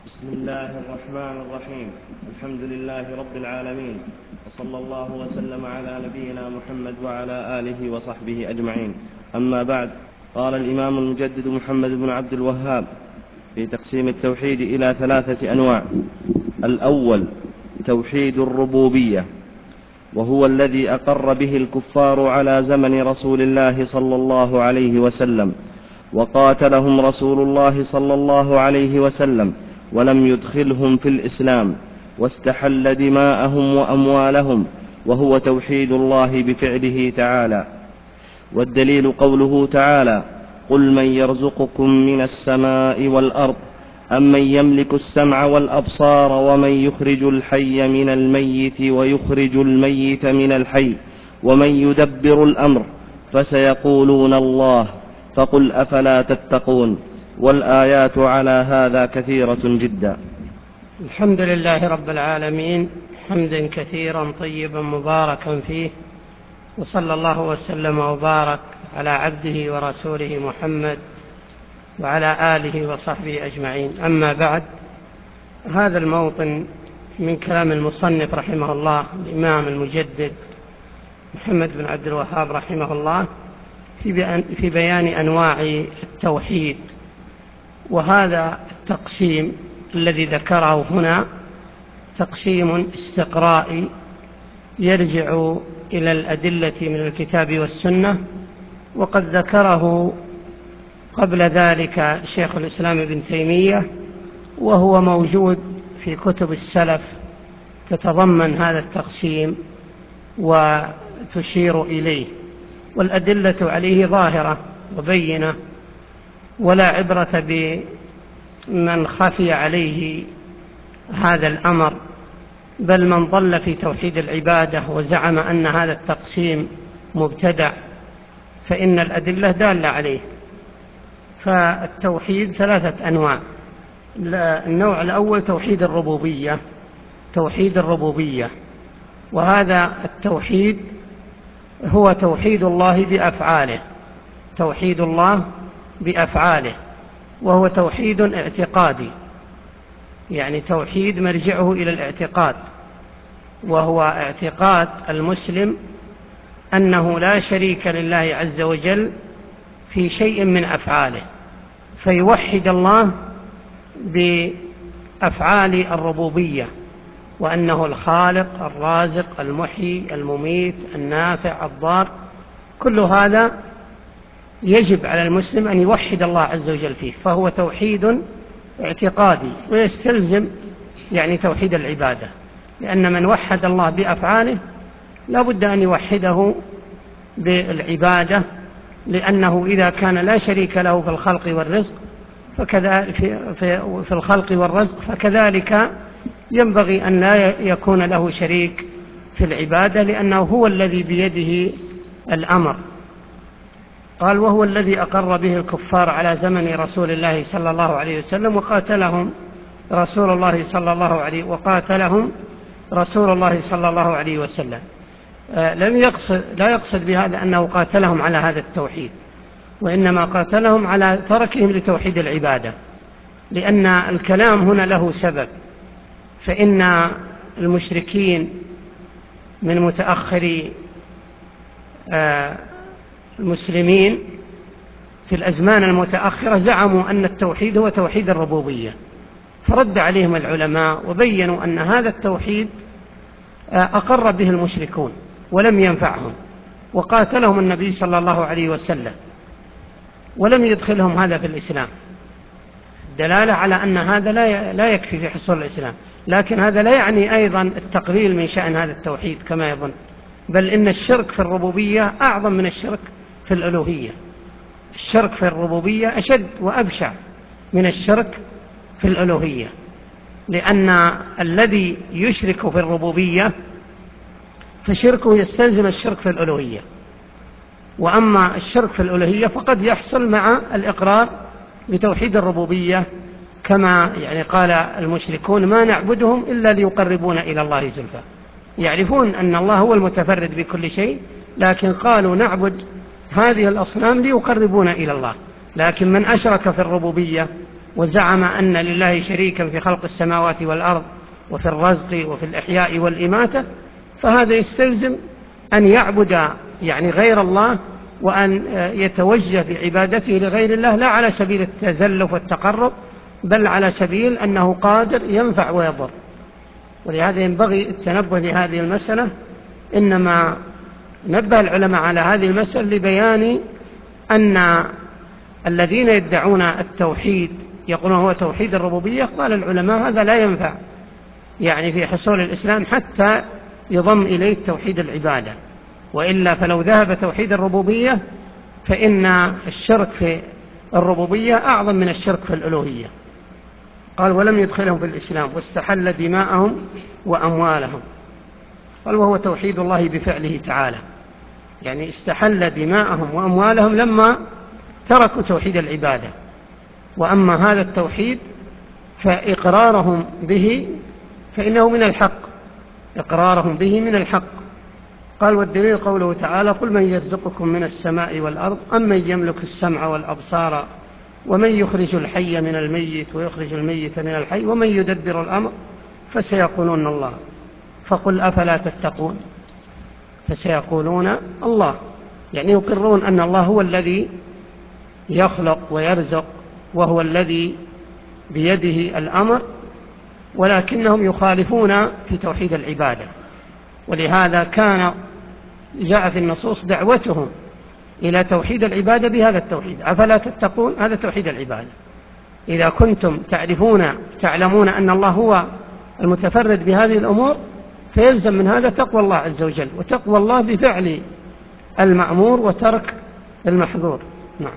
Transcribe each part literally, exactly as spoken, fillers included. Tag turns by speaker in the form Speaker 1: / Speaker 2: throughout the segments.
Speaker 1: بسم الله الرحمن الرحيم. الحمد لله رب العالمين، وصلى الله وسلم على نبينا محمد وعلى آله وصحبه أجمعين. أما بعد، قال الإمام المجدد محمد بن عبد الوهاب في تقسيم التوحيد إلى ثلاثة أنواع. الأول توحيد الربوبية، وهو الذي أقر به الكفار على زمن رسول الله صلى الله عليه وسلم، وقاتلهم رسول الله صلى الله عليه وسلم ولم يدخلهم في الإسلام، واستحل دماءهم وأموالهم، وهو توحيد الله بفعله تعالى. والدليل قوله تعالى: قل من يرزقكم من السماء والأرض أمن يملك السمع والأبصار ومن يخرج الحي من الميت ويخرج الميت من الحي ومن يدبر الأمر فسيقولون الله فقل أفلا تتقون. والآيات على هذا كثيرة جدا.
Speaker 2: الحمد لله رب العالمين، حمدا كثيرا طيبا مباركا فيه، وصلى الله وسلم وبارك على عبده ورسوله محمد وعلى آله وصحبه أجمعين. أما بعد، هذا الموطن من كلام المصنف رحمه الله الإمام المجدد محمد بن عبد الوهاب رحمه الله في بيان أنواع التوحيد. وهذا التقسيم الذي ذكره هنا تقسيم استقرائي يرجع إلى الأدلة من الكتاب والسنة، وقد ذكره قبل ذلك شيخ الإسلام ابن تيمية، وهو موجود في كتب السلف تتضمن هذا التقسيم وتشير إليه، والأدلة عليه ظاهرة وبينة، ولا عبرة بمن خفي عليه هذا الأمر، بل من ضل في توحيد العبادة وزعم أن هذا التقسيم مبتدع، فإن الأدلة دالة عليه. فالتوحيد ثلاثة أنواع. النوع الأول توحيد الربوبية، توحيد الربوبية، وهذا التوحيد هو توحيد الله بأفعاله، توحيد الله بأفعاله، وهو توحيد اعتقادي، يعني توحيد مرجعه إلى الاعتقاد، وهو اعتقاد المسلم أنه لا شريك لله عز وجل في شيء من أفعاله، فيوحد الله بأفعال الربوبية، وأنه الخالق الرازق المحيي المميت النافع الضار. كل هذا يجب على المسلم أن يوحد الله عز وجل فيه، فهو توحيد اعتقادي، ويستلزم يعني توحيد العبادة، لأن من وحد الله بأفعاله لا بد أن يوحده بالعبادة، لأنه إذا كان لا شريك له في الخلق والرزق فكذلك في الخلق والرزق فكذلك ينبغي أن لا يكون له شريك في العبادة، لأنه هو الذي بيده الأمر. قال: وهو الذي أقر به الكفار على زمن رسول الله صلى الله عليه وسلم، وقاتلهم رسول الله صلى الله عليه وقاتلهم رسول الله صلى الله عليه وسلم. آه لم يقصد لا يقصد بهذا أنه قاتلهم على هذا التوحيد، وإنما قاتلهم على تركهم لتوحيد العبادة، لأن الكلام هنا له سبب. فإن المشركين من متأخري آه المسلمين في الأزمان المتأخرة زعموا أن التوحيد هو توحيد الربوبية، فرد عليهم العلماء وبينوا أن هذا التوحيد أقر به المشركون ولم ينفعهم، وقاتلهم النبي صلى الله عليه وسلم ولم يدخلهم هذا في الإسلام، دلالة على أن هذا لا يكفي في حصول الإسلام. لكن هذا لا يعني أيضا التقليل من شأن هذا التوحيد كما يظن، بل إن الشرك في الربوبية أعظم من الشرك في الألوهية. الشرك في الربوبية أشد وأبشع من الشرك في الألوهية، لأن الذي يشرك في الربوبية فشركه يستلزم الشرك في الألوهية، وأما الشرك في الألوهية فقد يحصل مع الإقرار بتوحيد الربوبية، كما يعني قال المشركون: ما نعبدهم إلا ليقربونا إلى الله زلفى. يعرفون أن الله هو المتفرد بكل شيء، لكن قالوا نعبد هذه الأصنام ليقربونا إلى الله. لكن من أشرك في الربوبية وزعم أن لله شريكا في خلق السماوات والأرض وفي الرزق وفي الإحياء والإماتة، فهذا يستلزم أن يعبد يعني غير الله، وأن يتوجه بعبادته لغير الله، لا على سبيل التزلف والتقرب، بل على سبيل أنه قادر ينفع ويضر. ولهذا ينبغي التنبه لهذه المسألة. إنما نبه العلماء على هذه المسألة لبيان أن الذين يدعون التوحيد يقولون هو توحيد الربوبية، قال العلماء هذا لا ينفع يعني في حصول الإسلام حتى يضم إليه توحيد العبادة، وإلا فلو ذهب توحيد الربوبية فإن الشرك في الربوبية أعظم من الشرك في الألوهية. قال ولم يدخلهم في الإسلام واستحل دماءهم وأموالهم. قال وهو توحيد الله بفعله تعالى، يعني استحل دماءهم وأموالهم لما تركوا توحيد العبادة. وأما هذا التوحيد فإقرارهم به فإنه من الحق، إقرارهم به من الحق. قال والدليل قوله تعالى قل من يرزقكم من السماء والأرض أم من يملك السمع والأبصار ومن يخرج الحي من الميت ويخرج الميت من الحي ومن يدبر الأمر فسيقولون الله فقل أفلا تتقون. فسيقولون الله، يعني يقرون أن الله هو الذي يخلق ويرزق وهو الذي بيده الأمر، ولكنهم يخالفون في توحيد العبادة. ولهذا كان جاء في النصوص دعوتهم إلى توحيد العبادة بهذا التوحيد، أفلا تتقون، هذا توحيد العبادة. إذا كنتم تعرفون تعلمون أن الله هو المتفرد بهذه الأمور فيلزم من هذا تقوى الله عز وجل، وتقوى الله بفعل المأمور وترك المحظور. نعم.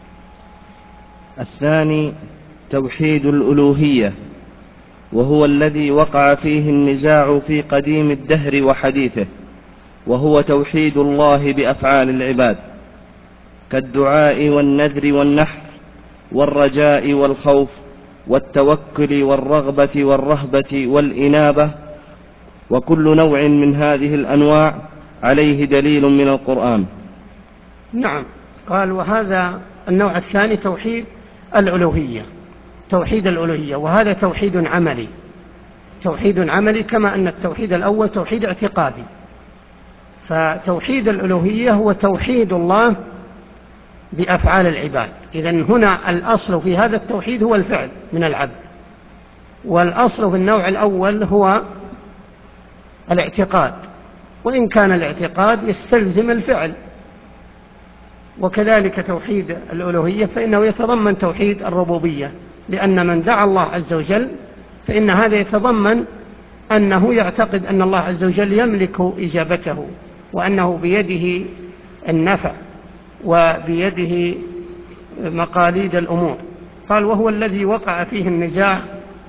Speaker 1: الثاني توحيد الألوهية، وهو الذي وقع فيه النزاع في قديم الدهر وحديثه، وهو توحيد الله بأفعال العباد كالدعاء والنذر والنحر والرجاء والخوف والتوكل والرغبة والرهبة والإنابة، وكل نوع من هذه الأنواع عليه دليل من القرآن.
Speaker 2: نعم. قال وهذا النوع الثاني توحيد الألوهية، توحيد الألوهية، وهذا توحيد عملي، توحيد عملي كما أن التوحيد الأول توحيد اعتقادي. فتوحيد الألوهية هو توحيد الله بأفعال العباد. إذن هنا الأصل في هذا التوحيد هو الفعل من العبد، والأصل في النوع الأول هو الاعتقاد، وإن كان الاعتقاد يستلزم الفعل. وكذلك توحيد الألوهية فإنه يتضمن توحيد الربوبية، لأن من دعا الله عز وجل فإن هذا يتضمن أنه يعتقد أن الله عز وجل يملك إجابته، وأنه بيده النفع وبيده مقاليد الأمور. قال وهو الذي وقع فيه النزاع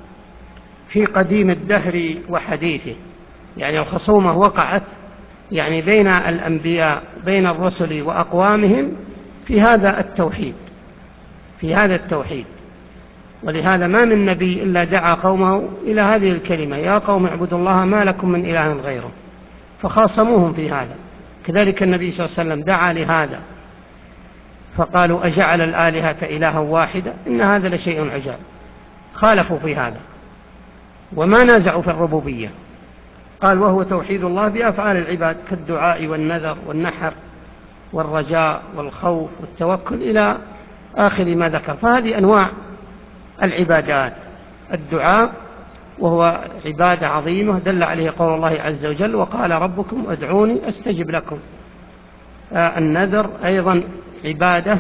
Speaker 2: في قديم الدهر وحديثه، يعني الخصومة وقعت يعني بين الأنبياء بين الرسل وأقوامهم في هذا التوحيد في هذا التوحيد ولهذا ما من نبي إلا دعا قومه إلى هذه الكلمة يا قوم اعبدوا الله ما لكم من إله غيره، فخاصموهم في هذا. كذلك النبي صلى الله عليه وسلم دعا لهذا فقالوا أجعل الآلهة إلها واحدة إن هذا لشيء عجاب، خالفوا في هذا وما نازعوا في الربوبية. قال وهو توحيد الله بأفعال العباد كالدعاء والنذر والنحر والرجاء والخوف والتوكل إلى آخر ما ذكر. فهذه أنواع العبادات. الدعاء وهو عبادة عظيمة دل عليه قول الله عز وجل وقال ربكم ادعوني أستجب لكم. آه النذر أيضا عبادة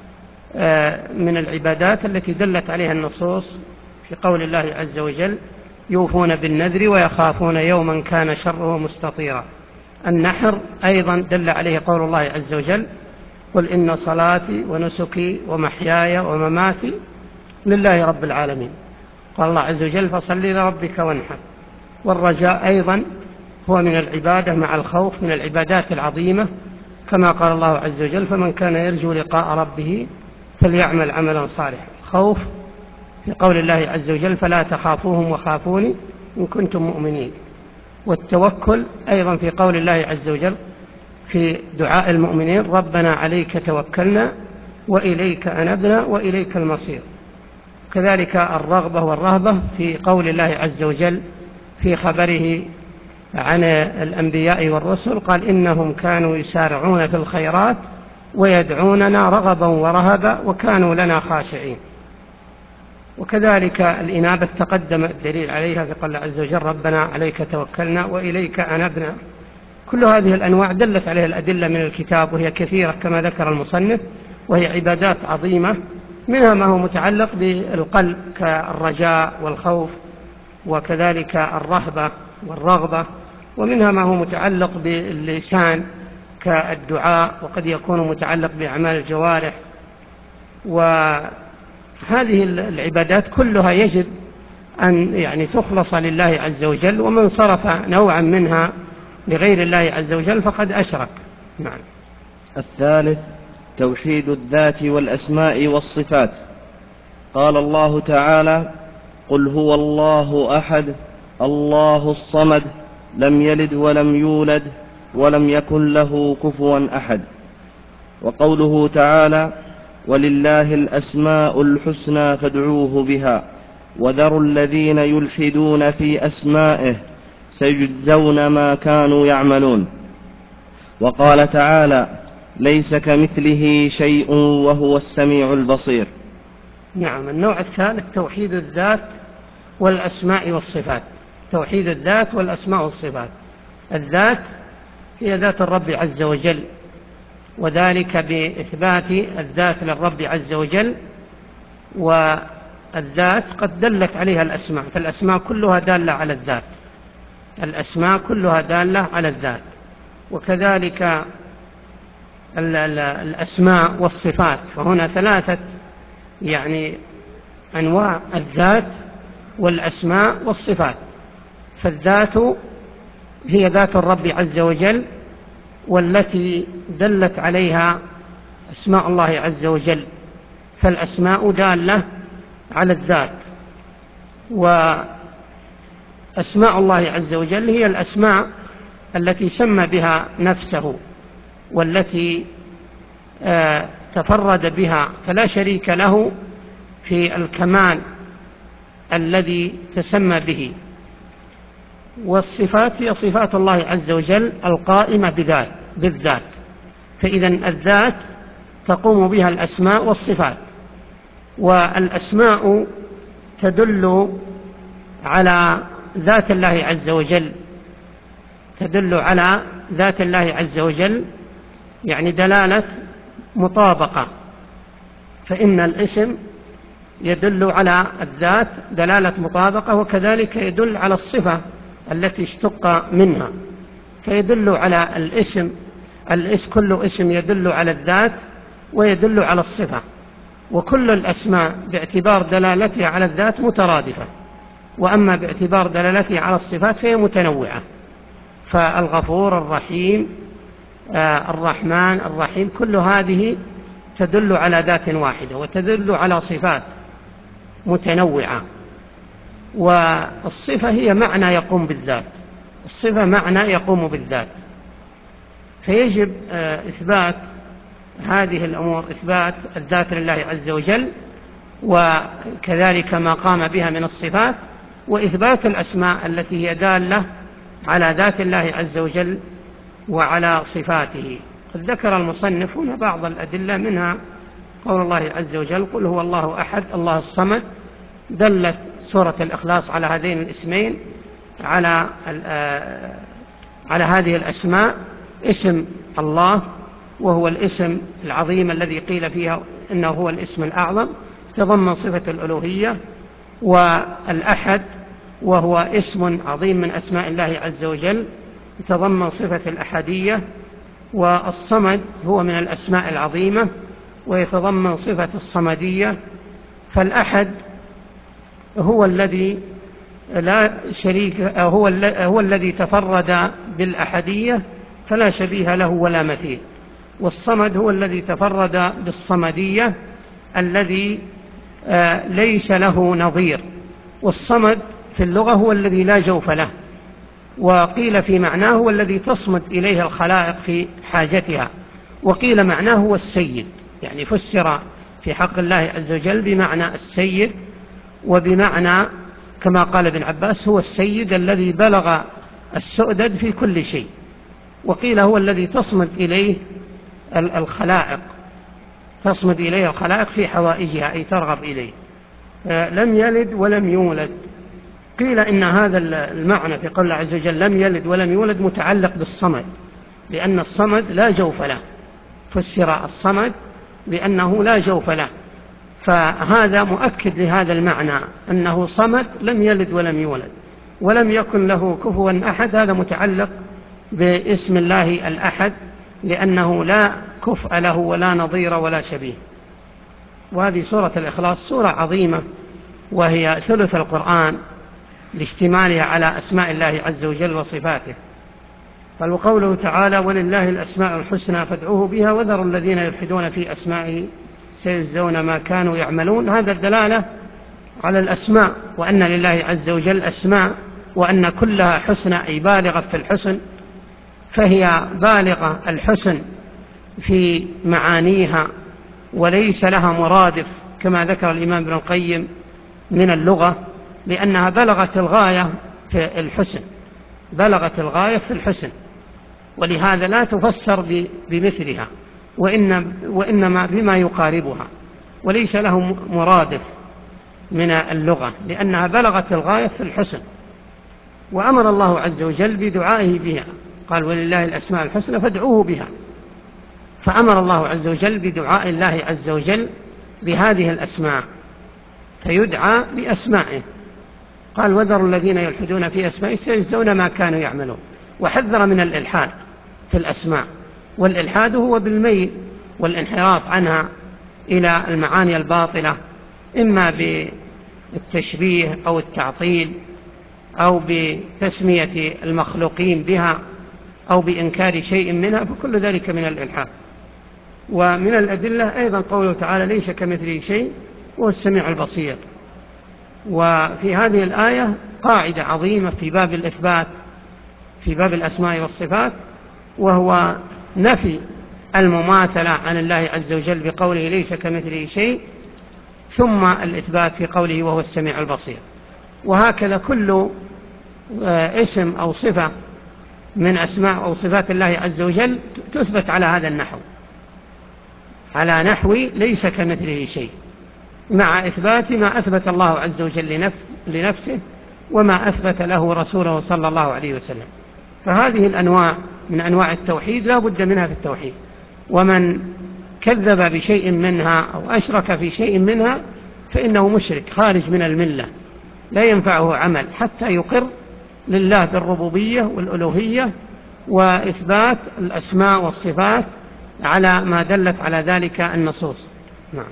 Speaker 2: آه من العبادات التي دلت عليها النصوص في قول الله عز وجل يوفون بالنذر ويخافون يوما كان شره مستطيرا. النحر أيضا دل عليه قول الله عز وجل قل إن صلاتي ونسكي ومحياي ومماتي لله رب العالمين. قال الله عز وجل فصل لربك وانحر. والرجاء أيضا هو من العبادة مع الخوف من العبادات العظيمة كما قال الله عز وجل فمن كان يرجو لقاء ربه فليعمل عملا صالحا. خوف في قول الله عز وجل فلا تخافوهم وخافوني إن كنتم مؤمنين. والتوكل أيضا في قول الله عز وجل في دعاء المؤمنين ربنا عليك توكلنا وإليك أنبنا وإليك المصير. كذلك الرغبة والرهبة في قول الله عز وجل في خبره عن الأنبياء والرسل، قال إنهم كانوا يسارعون في الخيرات ويدعوننا رغبا ورهبا وكانوا لنا خاشعين. وكذلك الإنابة تقدم الدليل عليها في قول الله عز وجل ربنا عليك توكلنا وإليك أنبنا. كل هذه الأنواع دلت عليها الأدلة من الكتاب، وهي كثيرة كما ذكر المصنف، وهي عبادات عظيمة، منها ما هو متعلق بالقلب كالرجاء والخوف، وكذلك الرهبة والرغبة، ومنها ما هو متعلق باللسان كالدعاء، وقد يكون متعلق بأعمال الجوارح. وهذه العبادات كلها يجب أن يعني تخلص لله عز وجل، ومن صرف نوعا منها لغير الله عز وجل فقد أشرك. نعم.
Speaker 1: الثالث توحيد الذات والأسماء والصفات. قال الله تعالى قل هو الله أحد الله الصمد لم يلد ولم يولد ولم يكن له كفوا أحد. وقوله تعالى ولله الأسماء الحسنى فادعوه بها وذروا الذين يلحدون في أسمائه سيجزون ما كانوا يعملون. وقال تعالى ليس كمثله شيء وهو السميع البصير.
Speaker 2: نعم. النوع الثالث توحيد الذات والأسماء والصفات. توحيد الذات والأسماء والصفات. الذات هي ذات الرب عز وجل، وذلك بإثبات الذات للرب عز وجل، والذات قد دلت عليها الأسماء، فالأسماء كلها دالة على الذات، الأسماء كلها دالة على الذات. وكذلك الأسماء والصفات، فهنا ثلاثة يعني أنواع: الذات والأسماء والصفات. فالذات هي ذات الرب عز وجل، والتي دلت عليها أسماء الله عز وجل، فالأسماء دالة على الذات. وأسماء الله عز وجل هي الأسماء التي سمى بها نفسه، والتي آه تفرد بها، فلا شريك له في الكمال الذي تسمى به. والصفات هي صفات الله عز وجل القائمة بذات بالذات. فإذا الذات تقوم بها الأسماء والصفات، والأسماء تدل على ذات الله عز وجل، تدل على ذات الله عز وجل يعني دلالة مطابقة. فإن الاسم يدل على الذات دلالة مطابقة، وكذلك يدل على الصفة التي اشتق منها، فيدل على الاسم. الاسم كل اسم يدل على الذات ويدل على الصفة، وكل الأسماء باعتبار دلالتها على الذات مترادفة، وأما باعتبار دلالتها على الصفات فهي متنوعة. فالغفور الرحيم آه الرحمن الرحيم كل هذه تدل على ذات واحدة وتدل على صفات متنوعة. والصفة هي معنى يقوم بالذات، الصفة معنى يقوم بالذات. فيجب آه إثبات هذه الأمور، إثبات الذات لله عز وجل، وكذلك ما قام بها من الصفات، وإثبات الأسماء التي هي دالة على ذات الله عز وجل وعلى صفاته. قد ذكر المصنف هنا بعض الأدلة، منها قول الله عز وجل قل هو الله أحد الله الصمد. دلت سورة الإخلاص على هذين الاسمين، على على هذه الأسماء. اسم الله وهو الاسم العظيم الذي قيل فيها إنه هو الاسم الأعظم، تضمن صفة الألوهية. والأحد وهو اسم عظيم من أسماء الله عز وجل، يتضمن صفة الأحدية. والصمد هو من الأسماء العظيمة ويتضمن صفة الصمدية. فالأحد هو الذي لا شريك هو, هو الذي تفرد بالأحدية فلا شبيه له ولا مثيل. والصمد هو الذي تفرد بالصمدية الذي ليس له نظير. والصمد في اللغة هو الذي لا جوف له، وقيل في معناه هو الذي تصمد إليه الخلائق في حاجتها، وقيل معناه هو السيد، يعني فسر في حق الله عز وجل بمعنى السيد وبمعنى كما قال ابن عباس هو السيد الذي بلغ السؤدد في كل شيء، وقيل هو الذي تصمد إليه الخلائق، تصمد إليه الخلائق في حوائجها أي ترغب إليه. لم يلد ولم يولد. قيل إن هذا المعنى في قول الله عز وجل لم يلد ولم يولد متعلق بالصمد، لأن الصمد لا جوف له، فسر الصمد بأنه لا جوف له، فهذا مؤكد لهذا المعنى أنه صمد لم يلد ولم يولد ولم يكن له كفوا أحد. هذا متعلق باسم الله الأحد، لأنه لا كفء له ولا نظير ولا شبيه. وهذه سورة الإخلاص سورة عظيمة، وهي ثلث القرآن لاشتمالها على أسماء الله عز وجل وصفاته. قال وقوله تعالى ولله الأسماء الحسنى فادعوه بها وذروا الذين يلحدون في أسمائه سيجزون ما كانوا يعملون. هذا الدلالة على الأسماء، وأن لله عز وجل أسماء وأن كلها حسنى أي بالغة في الحسن، فهي بالغة الحسن في معانيها وليس لها مرادف كما ذكر الإمام ابن القيم من اللغة، لأنها بلغت الغاية في الحسن، بلغت الغاية في الحسن، ولهذا لا تفسر بمثلها وإن وإنما بما يقاربها، وليس له مرادف من اللغة لأنها بلغت الغاية في الحسن. وأمر الله عز وجل بدعائه بها، قال ولله الأسماء الحسنى فادعوه بها، فأمر الله عز وجل بدعاء الله عز وجل بهذه الأسماء، فيدعى بأسمائه. قال وذروا الذين يلحدون في أسمائه سيجزون ما كانوا يعملون، وحذر من الإلحاد في الأسماء، والإلحاد هو بالميل والانحراف عنها إلى المعاني الباطلة، إما بالتشبيه أو التعطيل أو بتسمية المخلوقين بها أو بإنكار شيء منها، فكل ذلك من الإلحاد. ومن الأدلة أيضا قوله تعالى ليس كمثله شيء وهو السميع البصير. وفي هذه الآية قاعدة عظيمة في باب الإثبات في باب الأسماء والصفات، وهو نفي المماثلة عن الله عز وجل بقوله ليس كمثله شيء، ثم الإثبات في قوله وهو السميع البصير. وهكذا كل اسم أو صفة من أسماء أو صفات الله عز وجل تثبت على هذا النحو، على نحو ليس كمثله شيء، مع إثبات ما أثبت الله عز وجل لنفسه وما أثبت له رسوله صلى الله عليه وسلم. فهذه الأنواع من أنواع التوحيد لا بد منها في التوحيد، ومن كذب بشيء منها أو أشرك في شيء منها فإنه مشرك خارج من الملة، لا ينفعه عمل حتى يقر لله بالربوبية والألوهية وإثبات الأسماء والصفات على ما دلت على ذلك النصوص. نعم.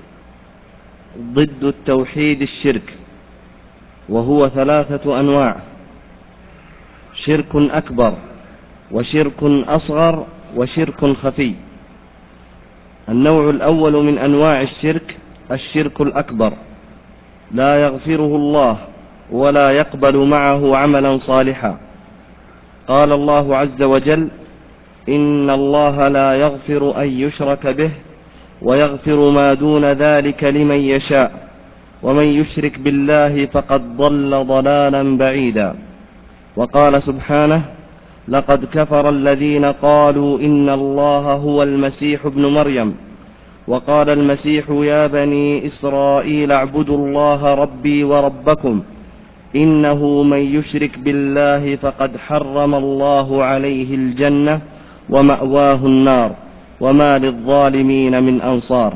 Speaker 1: ضد التوحيد الشرك، وهو ثلاثة أنواع: شرك أكبر وشرك أصغر وشرك خفي. النوع الأول من أنواع الشرك الشرك الأكبر، لا يغفره الله ولا يقبل معه عملا صالحا. قال الله عز وجل إن الله لا يغفر أن يشرك به ويغفر ما دون ذلك لمن يشاء ومن يشرك بالله فقد ضل ضلالا بعيدا. وقال سبحانه لقد كفر الذين قالوا إن الله هو المسيح ابن مريم وقال المسيح يا بني إسرائيل اعبدوا الله ربي وربكم إنه من يشرك بالله فقد حرم الله عليه الجنة ومأواه النار وما للظالمين من أنصار.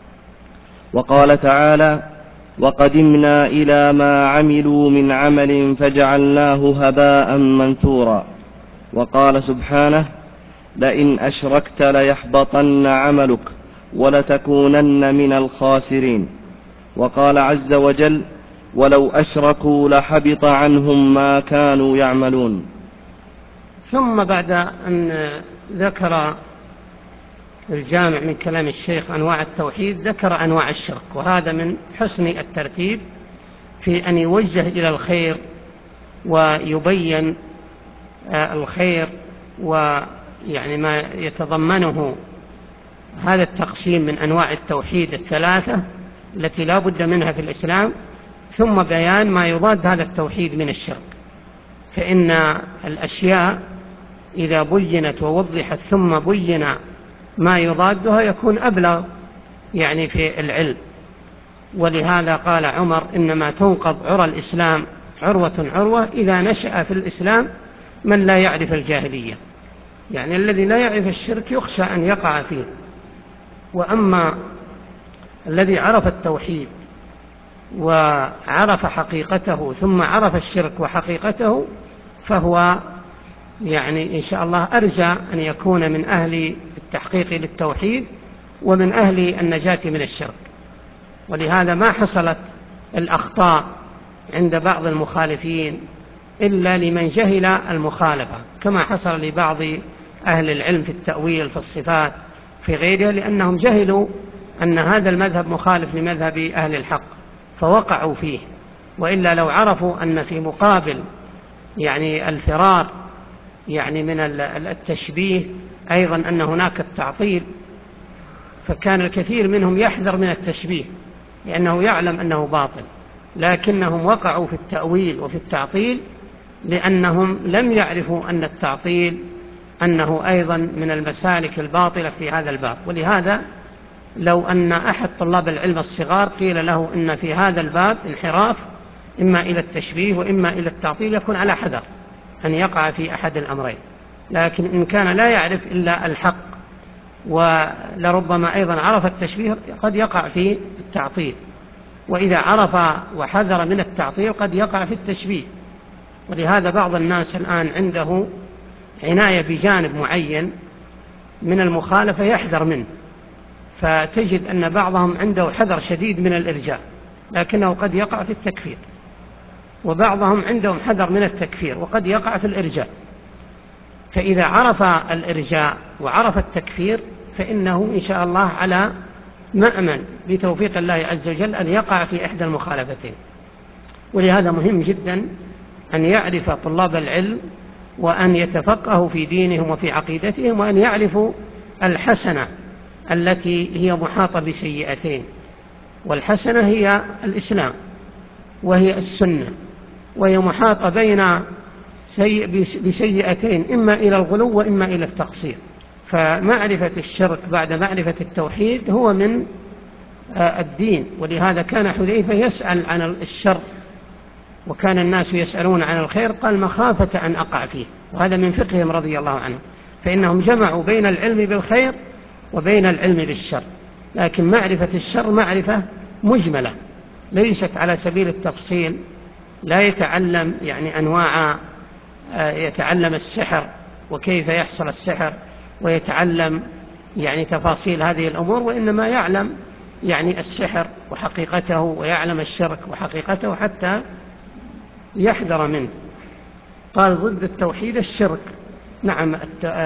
Speaker 1: وقال تعالى وقدمنا إلى ما عملوا من عمل فجعلناه هباء منثورا. وقال سبحانه لئن أشركت ليحبطن عملك ولتكونن من الخاسرين. وقال عز وجل ولو أشركوا لحبط عنهم ما كانوا يعملون.
Speaker 2: ثم بعد أن ذكر الجامع من كلام الشيخ أنواع التوحيد ذكر أنواع الشرك، وهذا من حسن الترتيب في أن يوجه إلى الخير ويبين الخير ويعني ما يتضمنه هذا التقسيم من أنواع التوحيد الثلاثة التي لا بد منها في الإسلام، ثم بيان ما يضاد هذا التوحيد من الشرك. فإن الأشياء إذا بينت ووضحت ثم بين ما يضادها يكون أبلغ يعني في العلم. ولهذا قال عمر: إنما تنقض عرى الإسلام عروة عروة إذا نشأ في الإسلام من لا يعرف الجاهلية، يعني الذي لا يعرف الشرك يخشى أن يقع فيه. وأما الذي عرف التوحيد وعرف حقيقته ثم عرف الشرك وحقيقته فهو يعني إن شاء الله أرجى أن يكون من أهل التحقيق للتوحيد ومن أهل النجاة من الشرك. ولهذا ما حصلت الأخطاء عند بعض المخالفين إلا لمن جهل المخالفة، كما حصل لبعض أهل العلم في التأويل في الصفات في غيرها، لأنهم جهلوا أن هذا المذهب مخالف لمذهب أهل الحق فوقعوا فيه. وإلا لو عرفوا أن في مقابل يعني الفرار يعني من التشبيه أيضا أن هناك التعطيل، فكان الكثير منهم يحذر من التشبيه لأنه يعلم أنه باطل، لكنهم وقعوا في التأويل وفي التعطيل لأنهم لم يعرفوا أن التعطيل أنه أيضا من المسالك الباطلة في هذا الباب. ولهذا لو أن أحد طلاب العلم الصغار قيل له إن في هذا الباب انحراف إما إلى التشبيه وإما إلى التعطيل يكون على حذر أن يقع في أحد الأمرين. لكن إن كان لا يعرف إلا الحق ولربما أيضا عرف التشبيه قد يقع في التعطيل، وإذا عرف وحذر من التعطيل قد يقع في التشبيه. ولهذا بعض الناس الآن عنده عناية بجانب معين من المخالفة يحذر منه، فتجد أن بعضهم عنده حذر شديد من الإرجاء لكنه قد يقع في التكفير، وبعضهم عندهم حذر من التكفير وقد يقع في الإرجاء. فإذا عرف الإرجاء وعرف التكفير فإنه إن شاء الله على مأمن بتوفيق الله عز وجل أن يقع في إحدى المخالفتين. ولهذا مهم جدا أن يعرف طلاب العلم وأن يتفقهوا في دينهم وفي عقيدتهم، وأن يعرفوا الحسنة التي هي محاطة بسيئتين، والحسنة هي الإسلام وهي السنة، وهي محاطة بين بسيئتين إما إلى الغلو وإما إلى التقصير. فمعرفة الشرك بعد معرفة التوحيد هو من الدين. ولهذا كان حذيفة يسأل عن الشر وكان الناس يسألون عن الخير، قال مخافة أن أقع فيه، وهذا من فقههم رضي الله عنه، فإنهم جمعوا بين العلم بالخير وبين العلم بالشر. لكن معرفة الشر معرفة مجملة ليست على سبيل التفصيل، لا يتعلم يعني أنواع، يتعلم السحر وكيف يحصل السحر ويتعلم يعني تفاصيل هذه الأمور، وإنما يعلم يعني السحر وحقيقته ويعلم الشرك وحقيقته حتى يحذر منه. قال ضد التوحيد الشرك. نعم،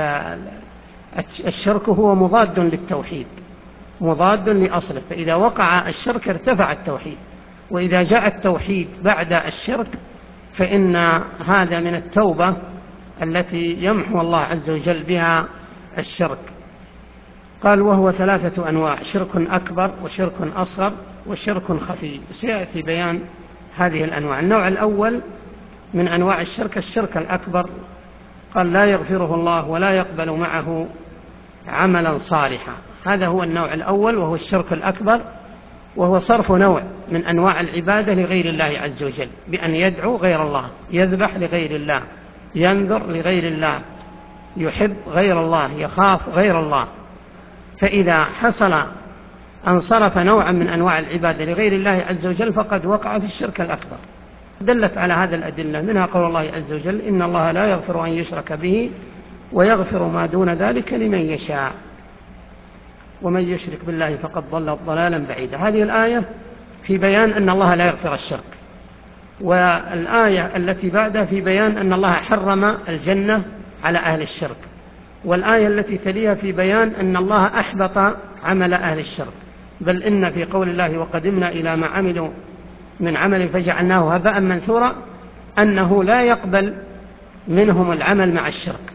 Speaker 2: الشرك هو مضاد للتوحيد، مضاد لأصله، فإذا وقع الشرك ارتفع التوحيد، وإذا جاء التوحيد بعد الشرك فإن هذا من التوبة التي يمحو الله عز وجل بها الشرك. قال وهو ثلاثة أنواع: شرك أكبر وشرك أصغر وشرك خفي. سيأتي بيان هذه الأنواع. النوع الأول من أنواع الشرك الشرك الأكبر، قال لا يغفره الله ولا يقبل معه عملا صالحا. هذا هو النوع الأول وهو الشرك الأكبر، وهو صرف نوع من أنواع العبادة لغير الله عز وجل بأن يدعو غير الله، يذبح لغير الله، ينذر لغير الله، يحب غير الله، يخاف غير الله. فإذا حصل أن صرف نوعا من أنواع العبادة لغير الله عز وجل فقد وقع في الشرك الأكبر. دلت على هذا الأدلة، منها قول الله عز وجل إن الله لا يغفر أن يشرك به ويغفر ما دون ذلك لمن يشاء ومن يشرك بالله فقد ضل ضلالا بعيدا. هذه الآية في بيان أن الله لا يغفر الشرك، والآية التي بعدها في بيان أن الله حرم الجنة على أهل الشرك، والآية التي تليها في بيان أن الله أحبط عمل أهل الشرك. بل إن في قول الله وقدمنا إلى ما عملوا من عمل فجعلناه هباء منثورا أنه لا يقبل منهم العمل مع الشرك.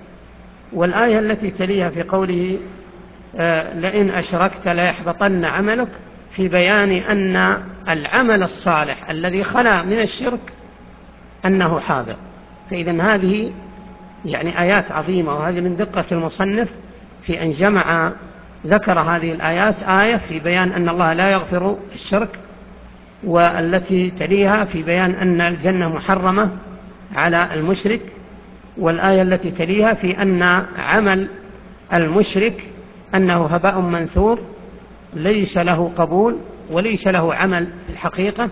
Speaker 2: والآية التي تليها في قوله لئن أشركت ليحبطن عملك في بيان أن العمل الصالح الذي خلا من الشرك أنه حاضر. فإذن هذه يعني آيات عظيمة، وهذه من دقة المصنف في أن جمع ذكر هذه الآيات، آية في بيان أن الله لا يغفر الشرك، والتي تليها في بيان أن الجنة محرمة على المشرك، والآية التي تليها في أن عمل المشرك أنه هباء منثور ليس له قبول وليس له عمل في الحقيقة،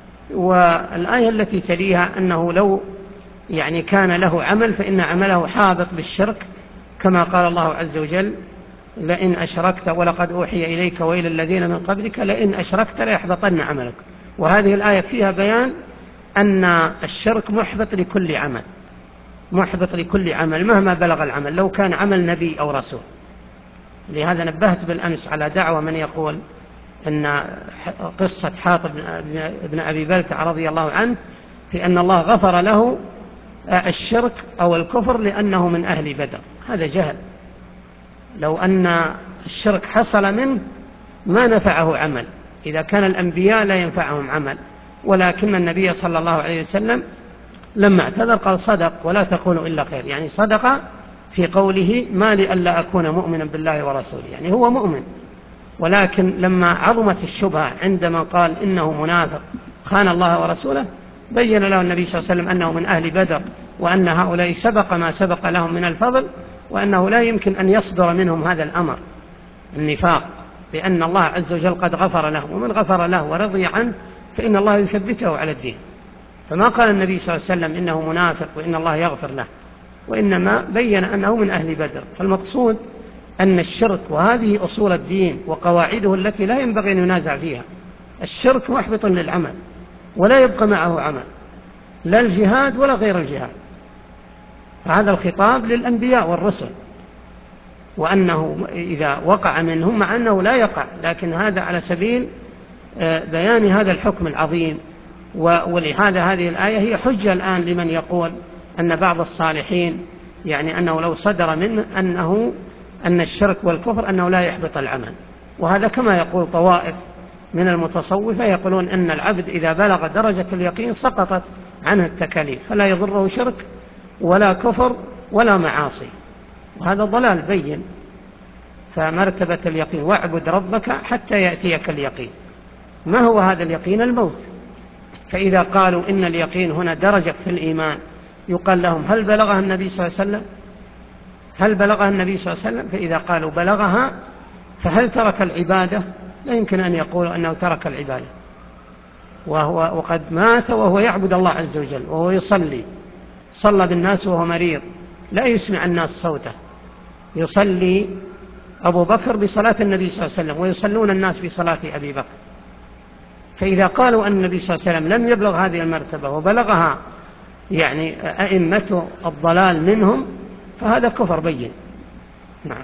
Speaker 2: والآية التي تليها أنه لو يعني كان له عمل فإن عمله حابط بالشرك، كما قال الله عز وجل: لئن أشركت ولقد أوحي إليك وإلى الذين من قبلك لئن أشركت ليحبطن عملك. وهذه الآية فيها بيان أن الشرك محبط لكل عمل، محبط لكل عمل مهما بلغ العمل، لو كان عمل نبي أو رسول. لهذا نبهت بالأمس على دعوة من يقول أن قصة حاطب بن أبي بلتع رضي الله عنه في أن الله غفر له الشرك أو الكفر لأنه من أهل بدر. هذا جهل. لو أن الشرك حصل منه ما نفعه عمل، إذا كان الأنبياء لا ينفعهم عمل، ولكن النبي صلى الله عليه وسلم لما اعتذر قال: صدق ولا تقولوا إلا خير، يعني صدق في قوله: ما لي ألا أكون مؤمنا بالله ورسوله، يعني هو مؤمن، ولكن لما عظمت الشبهة عندما قال إنه منافق خان الله ورسوله بين له النبي صلى الله عليه وسلم أنه من أهل بدر، وأن هؤلاء سبق ما سبق لهم من الفضل، وأنه لا يمكن أن يصدر منهم هذا الأمر النفاق، لأن الله عز وجل قد غفر له، ومن غفر له ورضي عنه فإن الله يثبته على الدين. فما قال النبي صلى الله عليه وسلم إنه منافق وإن الله يغفر له، وإنما بين أنه من أهل بدر. فالمقصود أن الشرك، وهذه أصول الدين وقواعده التي لا ينبغي أن ينازع فيها، الشرك محبط للعمل ولا يبقى معه عمل، لا الجهاد ولا غير الجهاد. فهذا الخطاب للأنبياء والرسل، وأنه إذا وقع منهم، مع أنه لا يقع، لكن هذا على سبيل بيان هذا الحكم العظيم. ولهذا هذه الآية هي حجة الآن لمن يقول أن بعض الصالحين يعني أنه لو صدر منه أنه أن الشرك والكفر أنه لا يحبط العمل. وهذا كما يقول طوائف من المتصوفة، يقولون أن العبد إذا بلغ درجة اليقين سقطت عنه التكاليف، فلا يضره شرك ولا كفر ولا معاصي، وهذا ضلال بين. فمرتبة اليقين: واعبد ربك حتى يأتيك اليقين. ما هو هذا اليقين؟ الموت. فإذا قالوا إن اليقين هنا درجة في الإيمان، يقال لهم: هل بلغها النبي صلى الله عليه وسلم؟ هل بلغها النبي صلى الله عليه وسلم؟ فإذا قالوا بلغها فهل ترك العبادة؟ لا يمكن أن يقولوا أنه ترك العبادة، وهو وقد مات وهو يعبد الله عز وجل، وهو يصلي، صلى بالناس وهو مريض لا يسمع الناس صوته، يصلي أبو بكر بصلاة النبي صلى الله عليه وسلم ويصلون الناس بصلاة أبي بكر. فإذا قالوا أن النبي صلى الله عليه وسلم لم يبلغ هذه المرتبة وبلغها يعني أئمة الضلال منهم، فهذا كفر بين. نعم.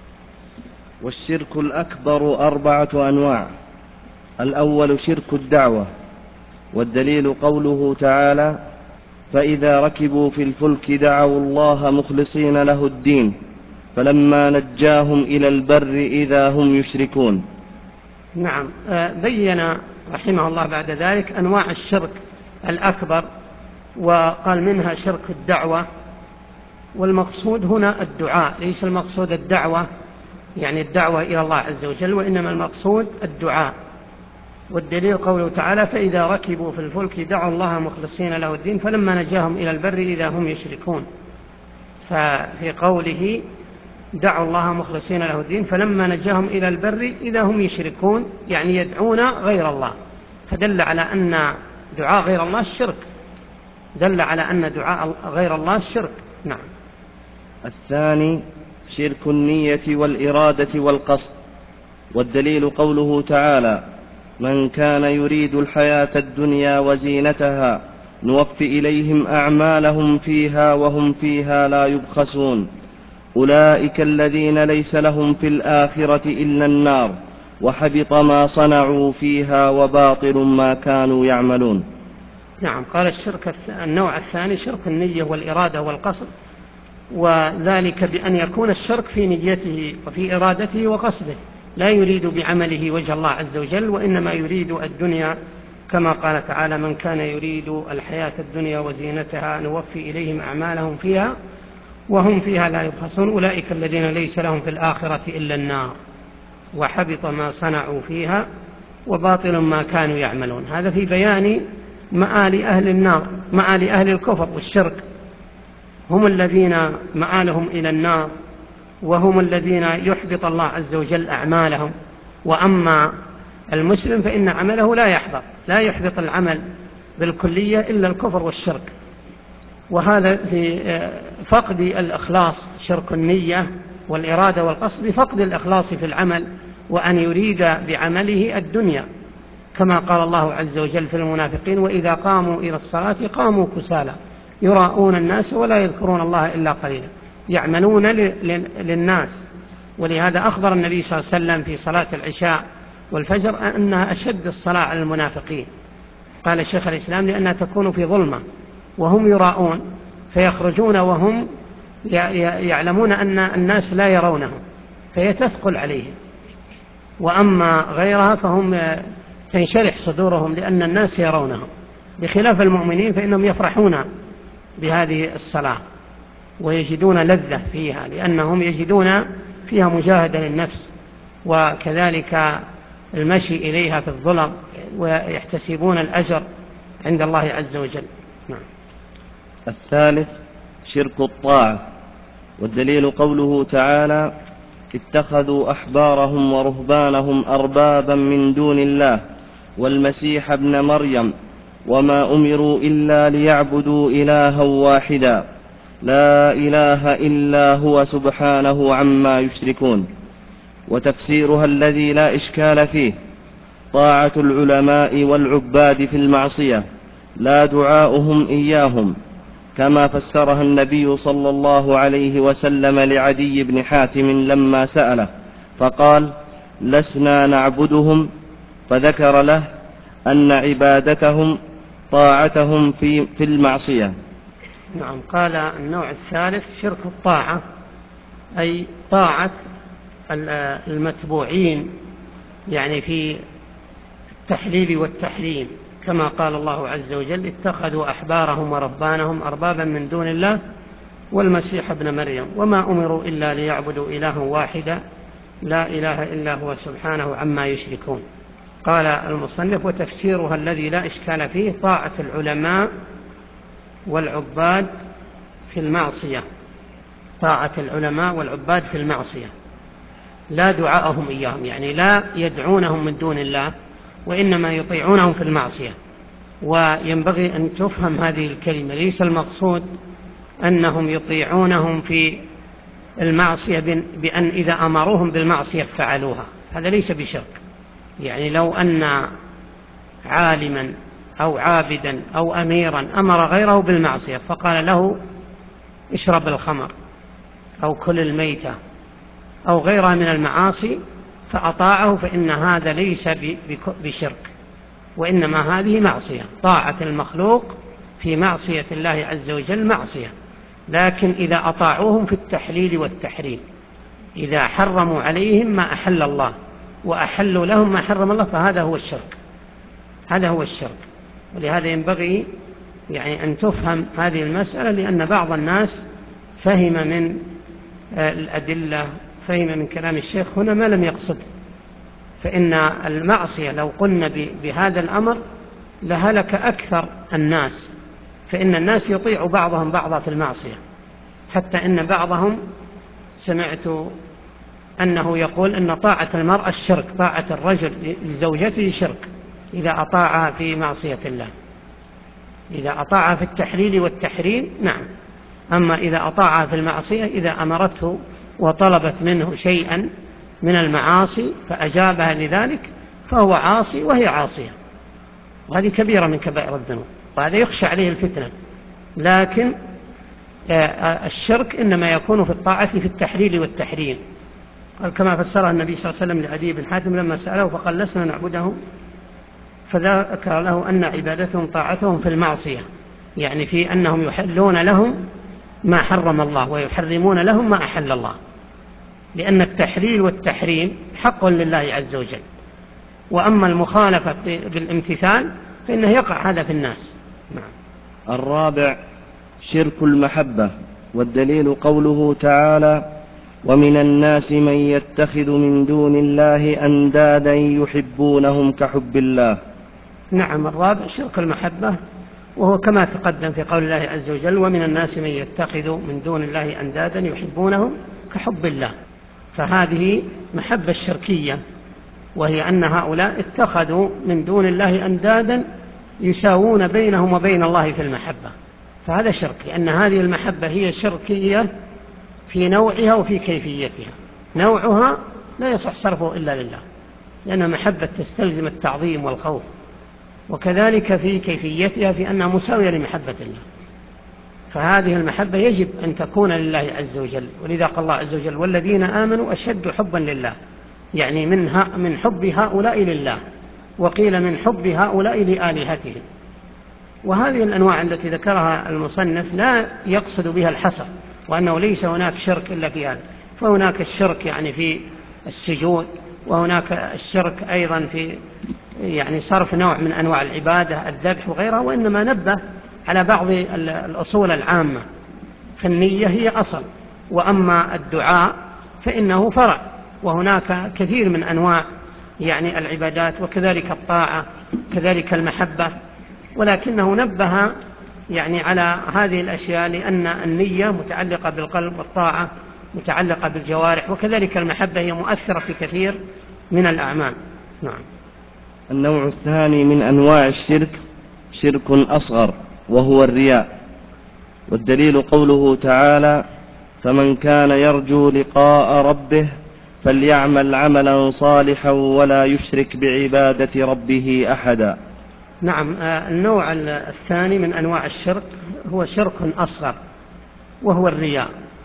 Speaker 1: والشرك الأكبر أربعة أنواع: الأول شرك الدعوة، والدليل قوله تعالى: فإذا ركبوا في الفلك دعوا الله مخلصين له الدين فلما نجاهم إلى البر إذا هم يشركون.
Speaker 2: نعم. بين رحمه الله بعد ذلك أنواع الشرك الأكبر، وقال منها شرك الدعوة، والمقصود هنا الدعاء، ليس المقصود الدعوة يعني الدعوة إلى الله عز وجل، وإنما المقصود الدعاء. والدليل قوله تعالى: فإذا ركبوا في الفلك دعوا الله مخلصين له الدين فلما نجاهم إلى البر إذا هم يشركون. ففي قوله دعوا الله مخلصين له الدين فلما نجاهم إلى البر إذا هم يشركون، يعني يدعون غير الله، فدل على أن دعاء غير الله الشرك، دل على أن دعاء غير الله الشرك. نعم.
Speaker 1: الثاني شرك النية والإرادة والقصد، والدليل قوله تعالى: من كان يريد الحياة الدنيا وزينتها نوف إليهم أعمالهم فيها وهم فيها لا يبخسون أولئك الذين ليس لهم في الآخرة إلا النار وحبط ما صنعوا فيها وباطل ما كانوا يعملون.
Speaker 2: نعم. قال الشرك النوع الثاني شرك النية والإرادة والقصد، وذلك بأن يكون الشرك في نيته وفي إرادته وقصده، لا يريد بعمله وجه الله عز وجل، وإنما يريد الدنيا، كما قال تعالى: من كان يريد الحياة الدنيا وزينتها نوفي إليهم أعمالهم فيها وهم فيها لا يبخسون، أولئك الذين ليس لهم في الآخرة إلا النار وحبط ما صنعوا فيها وباطل ما كانوا يعملون. هذا في بيان مآل أهل النار، مآل أهل الكفر والشرك، هم الذين مآلهم إلى النار، وهم الذين يحبط الله عز وجل أعمالهم. وأما المسلم فإن عمله لا يحبط، لا يحبط العمل بالكلية إلا الكفر والشرك. وهذا في فقد الإخلاص، شرك النية والإرادة والقصد بفقد الإخلاص في العمل، وأن يريد بعمله الدنيا، كما قال الله عز وجل في المنافقين: وإذا قاموا إلى الصلاة قاموا كسالى يراءون الناس ولا يذكرون الله إلا قليلا، يعملون للناس. ولهذا أخبر النبي صلى الله عليه وسلم في صلاة العشاء والفجر أنها أشد الصلاة على المنافقين. قال الشيخ الإسلام: لأنها تكون في ظلمة وهم يراءون، فيخرجون وهم يعلمون أن الناس لا يرونهم فيتثقل عليهم. وأما غيرها فهم تنشرح صدورهم لأن الناس يرونهم، بخلاف المؤمنين فإنهم يفرحون بهذه الصلاة ويجدون لذة فيها، لأنهم يجدون فيها مجاهدة للنفس، وكذلك المشي إليها في الظلم، ويحتسبون الأجر عند الله عز وجل. نعم.
Speaker 1: الثالث شرك الطاعة، والدليل قوله تعالى: اتخذوا أحبارهم ورهبانهم أربابا من دون الله والمسيح ابن مريم وما أمروا إلا ليعبدوا إلها واحدا لا إله إلا هو سبحانه عما يشركون. وتفسيرها الذي لا إشكال فيه: طاعة العلماء والعباد في المعصية، لا دعاؤهم إياهم، كما فسرها النبي صلى الله عليه وسلم لعدي بن حاتم لما سأله فقال: لسنا نعبدهم، فذكر له أن عبادتهم طاعتهم في, في المعصية.
Speaker 2: نعم. قال النوع الثالث شرك الطاعة، أي طاعة المتبوعين، يعني في التحليل والتحريم، كما قال الله عز وجل: اتخذوا أحبارهم ورهبانهم أربابا من دون الله والمسيح ابن مريم وما أمروا إلا ليعبدوا إلها واحدا لا إله إلا هو سبحانه عما يشركون. قال المصنف: وتفسيرها الذي لا إشكال فيه: طاعة العلماء والعباد في المعصية، طاعة العلماء والعباد في المعصية، لا دعاءهم إياهم، يعني لا يدعونهم من دون الله وإنما يطيعونهم في المعصية. وينبغي أن تفهم هذه الكلمة، ليس المقصود أنهم يطيعونهم في المعصية بأن إذا أمروهم بالمعصية فعلوها، هذا ليس بشرك. يعني لو أن عالما أو عابدا أو أميرا أمر غيره بالمعصية فقال له: اشرب الخمر أو كل الميتة أو غيرها من المعاصي، فأطاعه، فإن هذا ليس بشرك، وإنما هذه معصية. طاعة المخلوق في معصية الله عز وجل معصية. لكن إذا أطاعوهم في التحليل والتحريم، إذا حرموا عليهم ما أحل الله وأحلوا لهم ما حرم الله، فهذا هو الشرك، هذا هو الشرك. ولهذا ينبغي يعني أن تفهم هذه المسألة، لأن بعض الناس فهم من الأدلة، فهم من كلام الشيخ هنا ما لم يقصد. فإن المعصية لو قلنا بهذا الأمر لهلك أكثر الناس، فإن الناس يطيع بعضهم بعضا في المعصية، حتى إن بعضهم سمعت أنه يقول أن طاعة المرأة الشرك، طاعة الرجل لزوجته شرك إذا أطاعها في معصية الله، إذا أطاعها في التحليل والتحريم نعم، أما إذا أطاعها في المعصية، إذا أمرته وطلبت منه شيئا من المعاصي فأجابها لذلك فهو عاصي وهي عاصية، وهذه كبيرة من كبائر الذنوب، وهذا يخشى عليه الفتنة. لكن الشرك إنما يكون في الطاعة في التحليل والتحريم، كما فسرها النبي صلى الله عليه وسلم لعدي بن حاتم لما سأله فقال: لسنا نعبده، فذكر له أن عبادتهم طاعتهم في المعصية، يعني في أنهم يحلون لهم ما حرم الله ويحرمون لهم ما أحل الله. لأن التحليل والتحريم حق لله عز وجل، وأما المخالفة بالامتثال فإنه يقع هذا في الناس. نعم.
Speaker 1: الرابع شرك المحبة، والدليل قوله تعالى: ومن الناس من يتخذ من دون الله أندادا يحبونهم كحب الله.
Speaker 2: نعم، الرابع شرك المحبة، وهو كما تقدم في قول الله عز وجل: ومن الناس من يتخذ من دون الله أندادا يحبونهم كحب الله. فهذه محبة الشركية، وهي أن هؤلاء اتخذوا من دون الله أندادا يساوون بينهم وبين الله في المحبة، فهذا شرك، لأن هذه المحبة هي شركية في نوعها وفي كيفيتها. نوعها لا يصح صرفه إلا لله، لأن محبة تستلزم التعظيم والخوف، وكذلك في كيفيتها في أنها مساوية لمحبة الله. فهذه المحبة يجب أن تكون لله عز وجل، ولذا قال الله عز وجل: والذين آمنوا أشد حبا لله، يعني من, من حب هؤلاء لله، وقيل من حب هؤلاء لآلهتهم. وهذه الأنواع التي ذكرها المصنف لا يقصد بها الحصر، وأنه ليس هناك شرك إلا في هذا، فهناك الشرك يعني في السجود، وهناك الشرك أيضا في يعني صرف نوع من أنواع العبادة، الذبح وغيرها، وإنما نبه على بعض الأصول العامة. فالنية هي أصل، وأما الدعاء فإنه فرع، وهناك كثير من أنواع يعني العبادات، وكذلك الطاعة، كذلك المحبة، ولكنه نبه يعني على هذه الأشياء لأن النية متعلقة بالقلب، والطاعة متعلقة بالجوارح، وكذلك المحبة هي مؤثرة في كثير من الأعمال. نعم.
Speaker 1: النوع الثاني من أنواع الشرك شرك أصغر، وهو الرياء، والدليل قوله تعالى: فمن كان يرجو لقاء ربه فليعمل عملا صالحا ولا يشرك بعبادة ربه أحدا.
Speaker 2: نعم. النوع الثاني من أنواع الشرك هو شرك أصغر، وهو الرياء.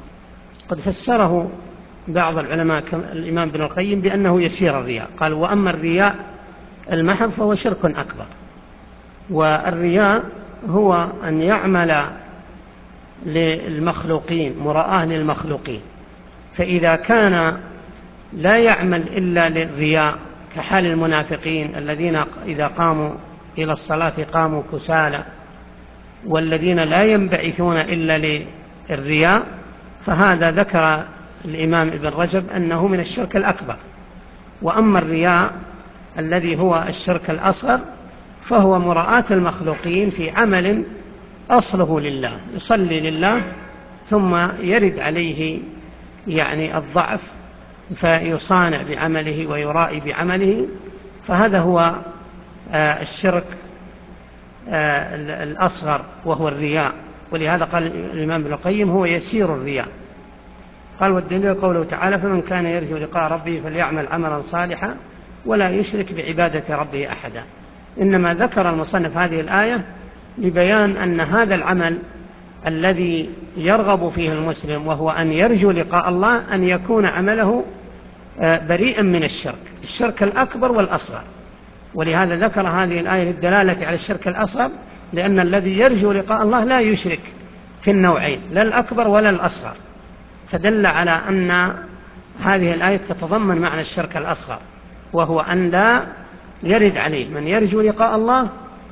Speaker 2: قد فسره بعض العلماء الإمام ابن القيم بأنه يسير الرياء، قال: وأما الرياء المحض فهو شرك أكبر. والرياء هو أن يعمل للمخلوقين مراءة للمخلوقين، فإذا كان لا يعمل إلا للرياء كحال المنافقين الذين إذا قاموا إلى الصلاة قاموا كسالى، والذين لا ينبعثون إلا للرياء، فهذا ذكر الإمام ابن رجب أنه من الشرك الأكبر. وأما الرياء الذي هو الشرك الأصغر فهو مراءة المخلوقين في عمل أصله لله، يصلي لله ثم يرد عليه يعني الضعف فيصانع بعمله ويرائي بعمله، فهذا هو الشرك الأصغر وهو الرياء. ولهذا قال الإمام ابن القيم: هو يسير الرياء. قال: والدليل قوله تعالى: فمن كان يرجو لقاء ربه فليعمل عملا صالحا ولا يشرك بعبادة ربه أحدا. إنما ذكر المصنف هذه الآية لبيان أن هذا العمل الذي يرغب فيه المسلم وهو أن يرجو لقاء الله أن يكون عمله بريئا من الشرك، الشرك الأكبر والأصغر. ولهذا ذكر هذه الآية للدلالة على الشرك الأصغر، لأن الذي يرجو لقاء الله لا يشرك في النوعين، لا الأكبر ولا الأصغر، فدل على أن هذه الآية تتضمن معنى الشرك الأصغر، وهو أن لا يرد عليه من يرجو لقاء الله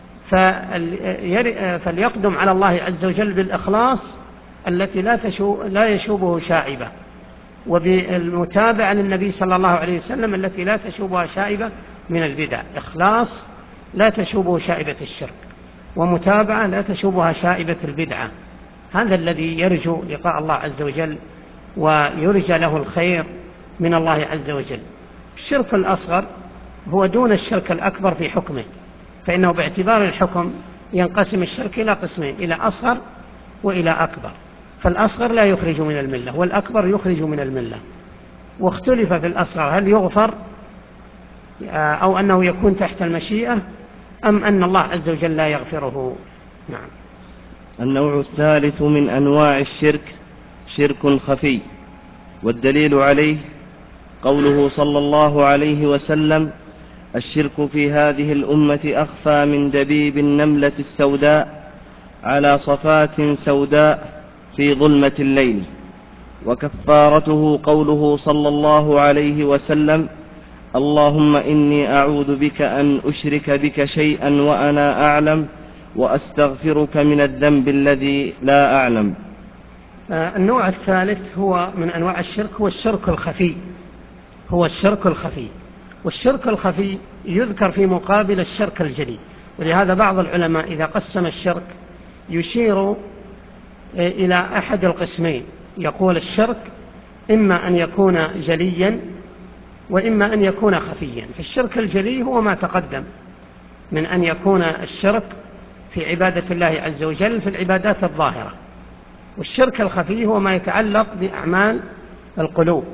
Speaker 2: فليقدم على الله عز وجل بالإخلاص التي لا يشوبه شائبة، وبالمتابعة للنبي صلى الله عليه وسلم التي لا تشوبها شائبة من البدع. إخلاص لا تشوبه شائبة الشرك، ومتابعة لا تشوبها شائبة البدعة. هذا الذي يرجو لقاء الله عز وجل ويرجى له الخير من الله عز وجل. الشرك الأصغر هو دون الشرك الأكبر في حكمه، فإنه باعتبار الحكم ينقسم الشرك إلى قسمين: إلى أصغر وإلى أكبر. فالأصغر لا يخرج من الملة، والأكبر يخرج من الملة. واختلف في الأصغر هل يغفر أو أنه يكون تحت المشيئة، أم أن الله عز وجل لا يغفره. نعم.
Speaker 1: النوع الثالث من أنواع الشرك شرك خفي، والدليل عليه قوله صلى الله عليه وسلم: الشرك في هذه الأمة أخفى من دبيب النملة السوداء على صفات سوداء في ظلمة الليل. وكفارته قوله صلى الله عليه وسلم: اللهم إني أعوذ بك أن أشرك بك شيئا وأنا أعلم وأستغفرك من الذنب الذي لا أعلم.
Speaker 2: النوع الثالث هو من أنواع الشرك هو الشرك الخفي هو الشرك الخفي والشرك الخفي يذكر في مقابل الشرك الجلي، ولهذا بعض العلماء إذا قسم الشرك يشير إلى أحد القسمين، يقول الشرك إما أن يكون جليا وإما أن يكون خفيا. فالشرك الجلي هو ما تقدم من أن يكون الشرك في عبادة الله عز وجل في العبادات الظاهرة، والشرك الخفي هو ما يتعلق بأعمال القلوب،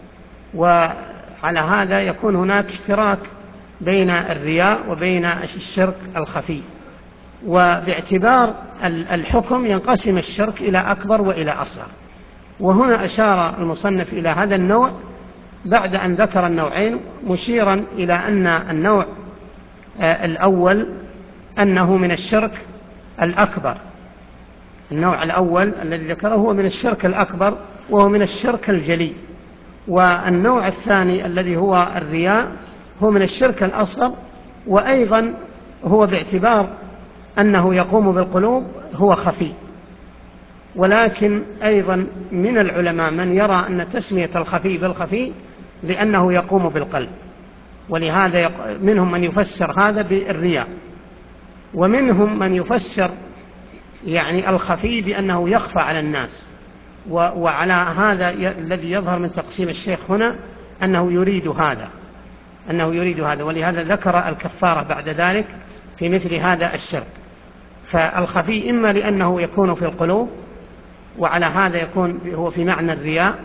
Speaker 2: وعلى هذا يكون هناك اشتراك بين الرياء وبين الشرك الخفي. وباعتبار الحكم ينقسم الشرك إلى أكبر وإلى أصغر، وهنا أشار المصنف إلى هذا النوع بعد أن ذكر النوعين، مشيرا إلى أن النوع الأول أنه من الشرك الأكبر. النوع الأول الذي ذكره هو من الشرك الأكبر وهو من الشرك الجلي، والنوع الثاني الذي هو الرياء هو من الشرك الأصغر، وأيضا هو باعتبار أنه يقوم بالقلوب هو خفي. ولكن أيضا من العلماء من يرى أن تسمية الخفي بالخفي لأنه يقوم بالقلب، ولهذا منهم من يفسر هذا بالرياء، ومنهم من يفسر يعني الخفي بأنه يخفى على الناس. وعلى هذا الذي يظهر من تقسيم الشيخ هنا أنه يريد هذا أنه يريد هذا ولهذا ذكر الكفارة بعد ذلك في مثل هذا الشرك. فالخفي إما لأنه يكون في القلوب، وعلى هذا يكون هو في معنى الرياء،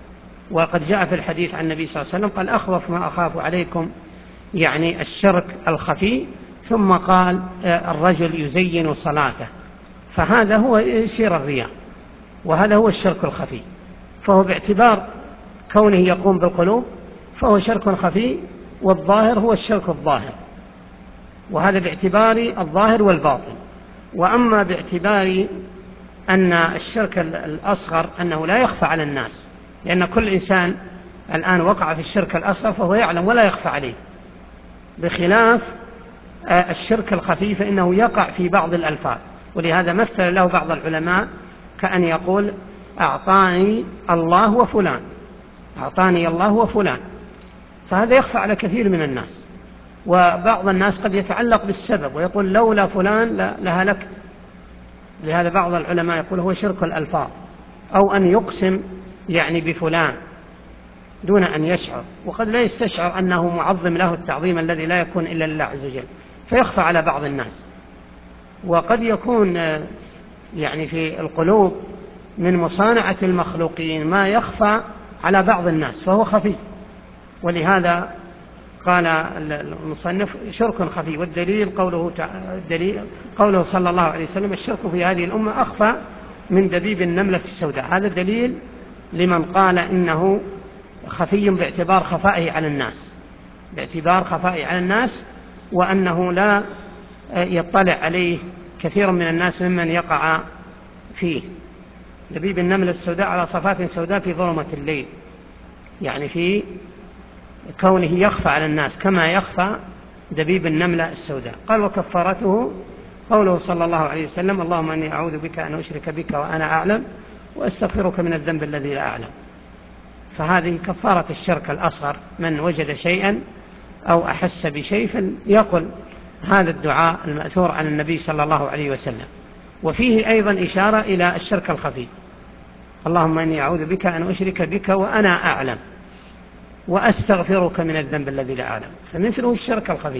Speaker 2: وقد جاء في الحديث عن النبي صلى الله عليه وسلم قال: أخوف ما أخاف عليكم يعني الشرك الخفي، ثم قال: الرجل يزين صلاته. فهذا هو يشير الرياء، وهذا هو الشرك الخفي، فهو باعتبار كونه يقوم بالقلوب فهو شرك خفي، والظاهر هو الشرك الظاهر، وهذا باعتبار الظاهر والباطن. وأما باعتبار أن الشرك الأصغر أنه لا يخفى على الناس، لأن كل إنسان الآن وقع في الشرك الأصغر فهو يعلم ولا يخفى عليه، بخلاف الشرك الخفي فإنه يقع في بعض الألفاظ. ولهذا مثل له بعض العلماء كأن يقول: أعطاني الله وفلان، أعطاني الله وفلان، فهذا يخفى على كثير من الناس. وبعض الناس قد يتعلق بالسبب ويقول: لولا فلان لهلكت. لهذا بعض العلماء يقول هو شرك الألفاظ، أو أن يقسم يعني بفلان دون أن يشعر، وقد لا يستشعر أنه معظم له التعظيم الذي لا يكون إلا لله عز وجل، فيخفى على بعض الناس. وقد يكون يعني في القلوب من مصانعة المخلوقين ما يخفى على بعض الناس فهو خفي، ولهذا قال المصنف شرك خفي. والدليل قوله, الدليل قوله صلى الله عليه وسلم: الشرك في هذه الأمة أخفى من دبيب النملة السوداء. هذا دليل لمن قال إنه خفي باعتبار خفائه على الناس باعتبار خفائه على الناس وأنه لا يطلع عليه كثير من الناس ممن يقع فيه. دبيب النملة السوداء على صفات سوداء في ظلمة الليل، يعني في كونه يخفى على الناس كما يخفى دبيب النملة السوداء. قال: وكفارته قوله صلى الله عليه وسلم: اللهم أني أعوذ بك أن أشرك بك وأنا أعلم وأستغفرك من الذنب الذي لا أعلم. فهذه كفارة الشرك الأصغر، من وجد شيئا أو أحس بشيء فليقل هذا الدعاء المأثور عن النبي صلى الله عليه وسلم. وفيه أيضا إشارة إلى الشرك الخفي: اللهم أني أعوذ بك أن أشرك بك وأنا أعلم وأستغفرك من الذنب الذي لا أعلم، فمثله الشرك الخفي.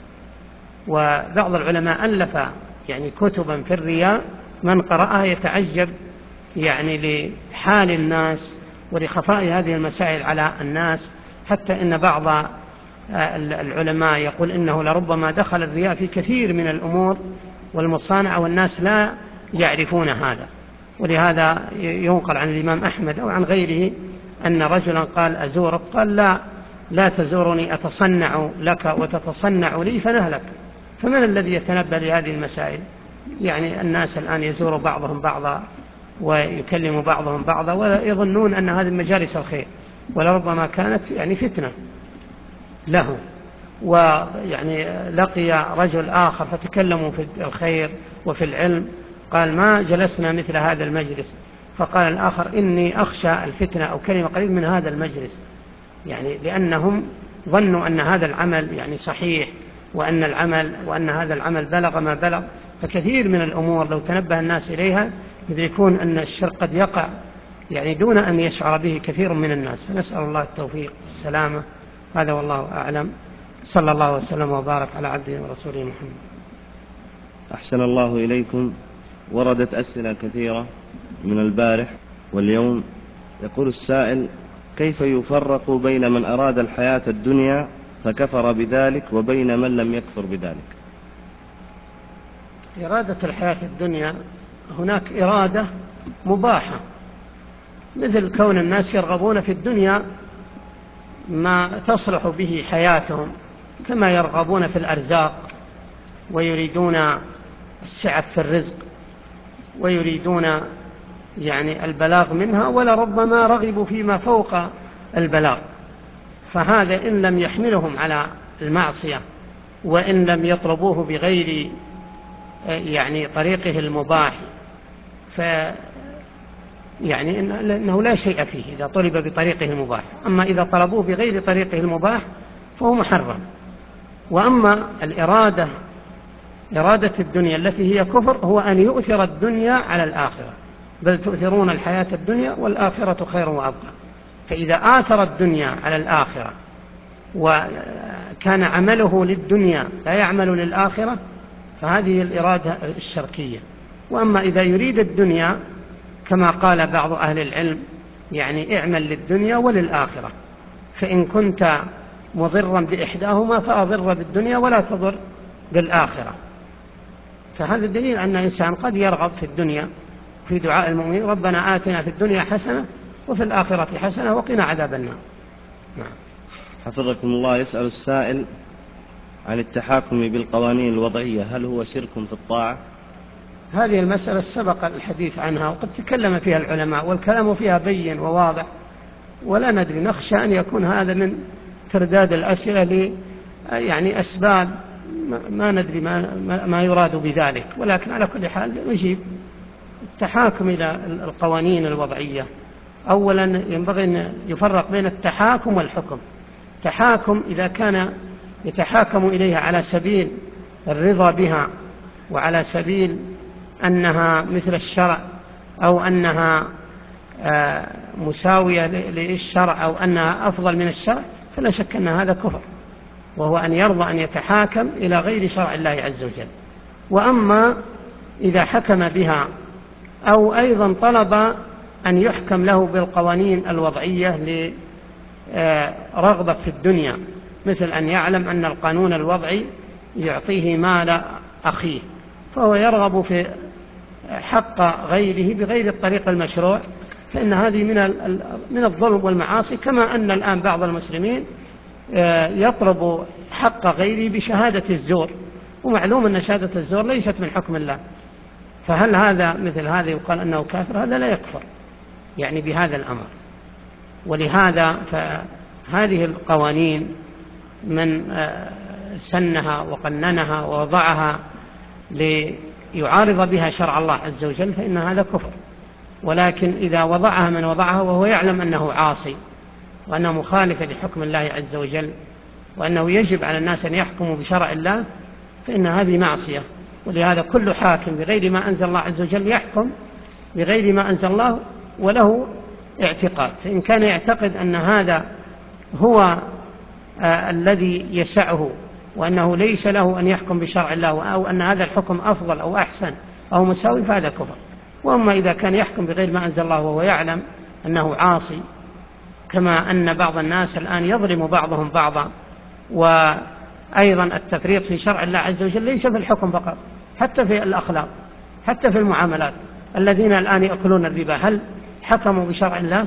Speaker 2: وبعض العلماء ألف يعني كتبا في الرياء، من قرأها يتعجب يعني لحال الناس ولخفاء هذه المسائل على الناس، حتى إن بعض العلماء يقول إنه لربما دخل الرياء في كثير من الأمور والمصانع والناس لا يعرفون هذا. ولهذا ينقل عن الإمام أحمد أو عن غيره أن رجلا قال: أزورك؟ قال: لا لا تزورني، أتصنع لك وتتصنع لي فنهلك. فمن الذي يتنبه لهذه المسائل؟ يعني الناس الآن يزور بعضهم بعضا ويكلم بعضهم بعضا ولا يظنون أن هذه مجالس الخير، ولربما كانت يعني فتنة له. ويعني لقي رجل آخر فتكلموا في الخير وفي العلم، قال ما جلسنا مثل هذا المجلس، فقال الآخر إني أخشى الفتنة أو كلمة قليل من هذا المجلس، يعني لأنهم ظنوا أن هذا العمل يعني صحيح، وأن العمل وأن هذا العمل بلغ ما بلغ. فكثير من الأمور لو تنبه الناس إليها يدركون أن الشر قد يقع يعني دون أن يشعر به كثير من الناس. فنسأل الله التوفيق والسلامة. هذا والله أعلم. صلى الله وسلم وبارك على عبده ورسوله محمد.
Speaker 1: أحسن الله إليكم. وردت أسئلة كثيرة من البارح واليوم. يقول السائل: كيف يفرق بين من أراد الحياة الدنيا فكفر بذلك وبين من لم يكفر بذلك؟
Speaker 2: إرادة الحياة الدنيا هناك إرادة مباحة، مثل كون الناس يرغبون في الدنيا ما تصلح به حياتهم، كما يرغبون في الأرزاق ويريدون السعة في الرزق ويريدون يعني البلاغ منها، ولربما رغبوا فيما فوق البلاغ. فهذا إن لم يحملهم على المعصية وإن لم يطلبوه بغير يعني طريقه المباح، ف يعني إنه لا شيء فيه إذا طلب بطريقه المباح. أما إذا طلبوه بغير طريقه المباح فهو محرم. وأما الإرادة إرادة الدنيا التي هي كفر هو أن يؤثر الدنيا على الآخرة، بل تؤثرون الحياة الدنيا والآخرة خير وأبقى. فإذا آثر الدنيا على الآخرة وكان عمله للدنيا لا يعمل للآخرة فهذه الإرادة الشركية. وأما إذا يريد الدنيا كما قال بعض أهل العلم يعني اعمل للدنيا وللآخرة، فإن كنت مضرا بإحداهما فأضر بالدنيا ولا تضر بالآخرة. فهذا دليل أن الإنسان قد يرغب في الدنيا في دعاء المؤمنين: ربنا آتنا في الدنيا حسنة وفي الآخرة حسنة وقنا عذاب النار. نعم.
Speaker 1: حفظكم الله. يسأل السائل عن التحاكم بالقوانين الوضعية: هل هو شرك في الطاعة؟
Speaker 2: هذه المسألة سبق الحديث عنها وقد تكلم فيها العلماء، والكلام فيها بين وواضح، ولا ندري، نخشى أن يكون هذا من ترداد الأسئلة ل يعني أسباب ما ندري ما, ما يراد بذلك. ولكن على كل حال نجيب. التحاكم إلى القوانين الوضعية أولا ينبغي أن يفرق بين التحاكم والحكم. تحاكم إذا كان يتحاكم إليها على سبيل الرضا بها وعلى سبيل أنها مثل الشرع أو أنها مساوية للشرع أو أنها أفضل من الشرع، فلا شك أن هذا كفر، وهو أن يرضى أن يتحاكم إلى غير شرع الله عز وجل. وأما إذا حكم بها أو أيضا طلب أن يحكم له بالقوانين الوضعية لرغبة في الدنيا، مثل أن يعلم أن القانون الوضعي يعطيه مال أخيه فهو يرغب في حق غيره بغير الطريق المشروع، فإن هذه من من الظلم والمعاصي. كما أن الآن بعض المسلمين يطلب حق غيره بشهادة الزور، ومعلوم أن شهادة الزور ليست من حكم الله. فهل هذا مثل هذا يقال أنه كافر؟ هذا لا يكفر يعني بهذا الأمر. ولهذا فهذه القوانين من سنها وقننها ووضعها ليعارض بها شرع الله عز وجل فإن هذا كفر. ولكن إذا وضعها من وضعها وهو يعلم أنه عاصي وأنه مخالف لحكم الله عز وجل وأنه يجب على الناس أن يحكموا بشرع الله فإن هذه معصية. ولهذا كل حاكم بغير ما أنزل الله عز وجل يحكم بغير ما أنزل الله وله اعتقاد. فإن كان يعتقد أن هذا هو آه الذي يسعه وأنه ليس له أن يحكم بشرع الله أو أن هذا الحكم أفضل أو أحسن أو مساوي فهذا كفر. وأما إذا كان يحكم بغير ما أنزل الله وهو يعلم أنه عاصي، كما أن بعض الناس الآن يظلم بعضهم بعضا، وأيضا التفريط في شرع الله عز وجل ليس في الحكم فقط، حتى في الأخلاق، حتى في المعاملات. الذين الآن يأكلون الربا هل حكموا بشرع الله؟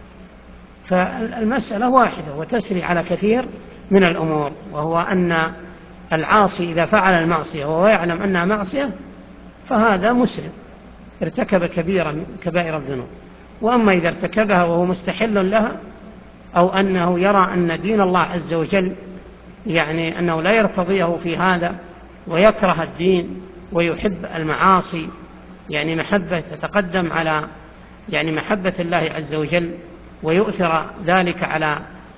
Speaker 2: فالمسألة واحدة وتسري على كثير من الأمور، وهو أن العاصي إذا فعل المعصية وهو يعلم أنها معصية فهذا مسلم ارتكب كبيرة من كبائر الذنوب. وأما إذا ارتكبها وهو مستحل لها، أو أنه يرى أن دين الله عز وجل يعني أنه لا يرتضيه في هذا ويكره الدين ويحب المعاصي، يعني محبة تتقدم على يعني محبة الله عز وجل، ويؤثر ذلك على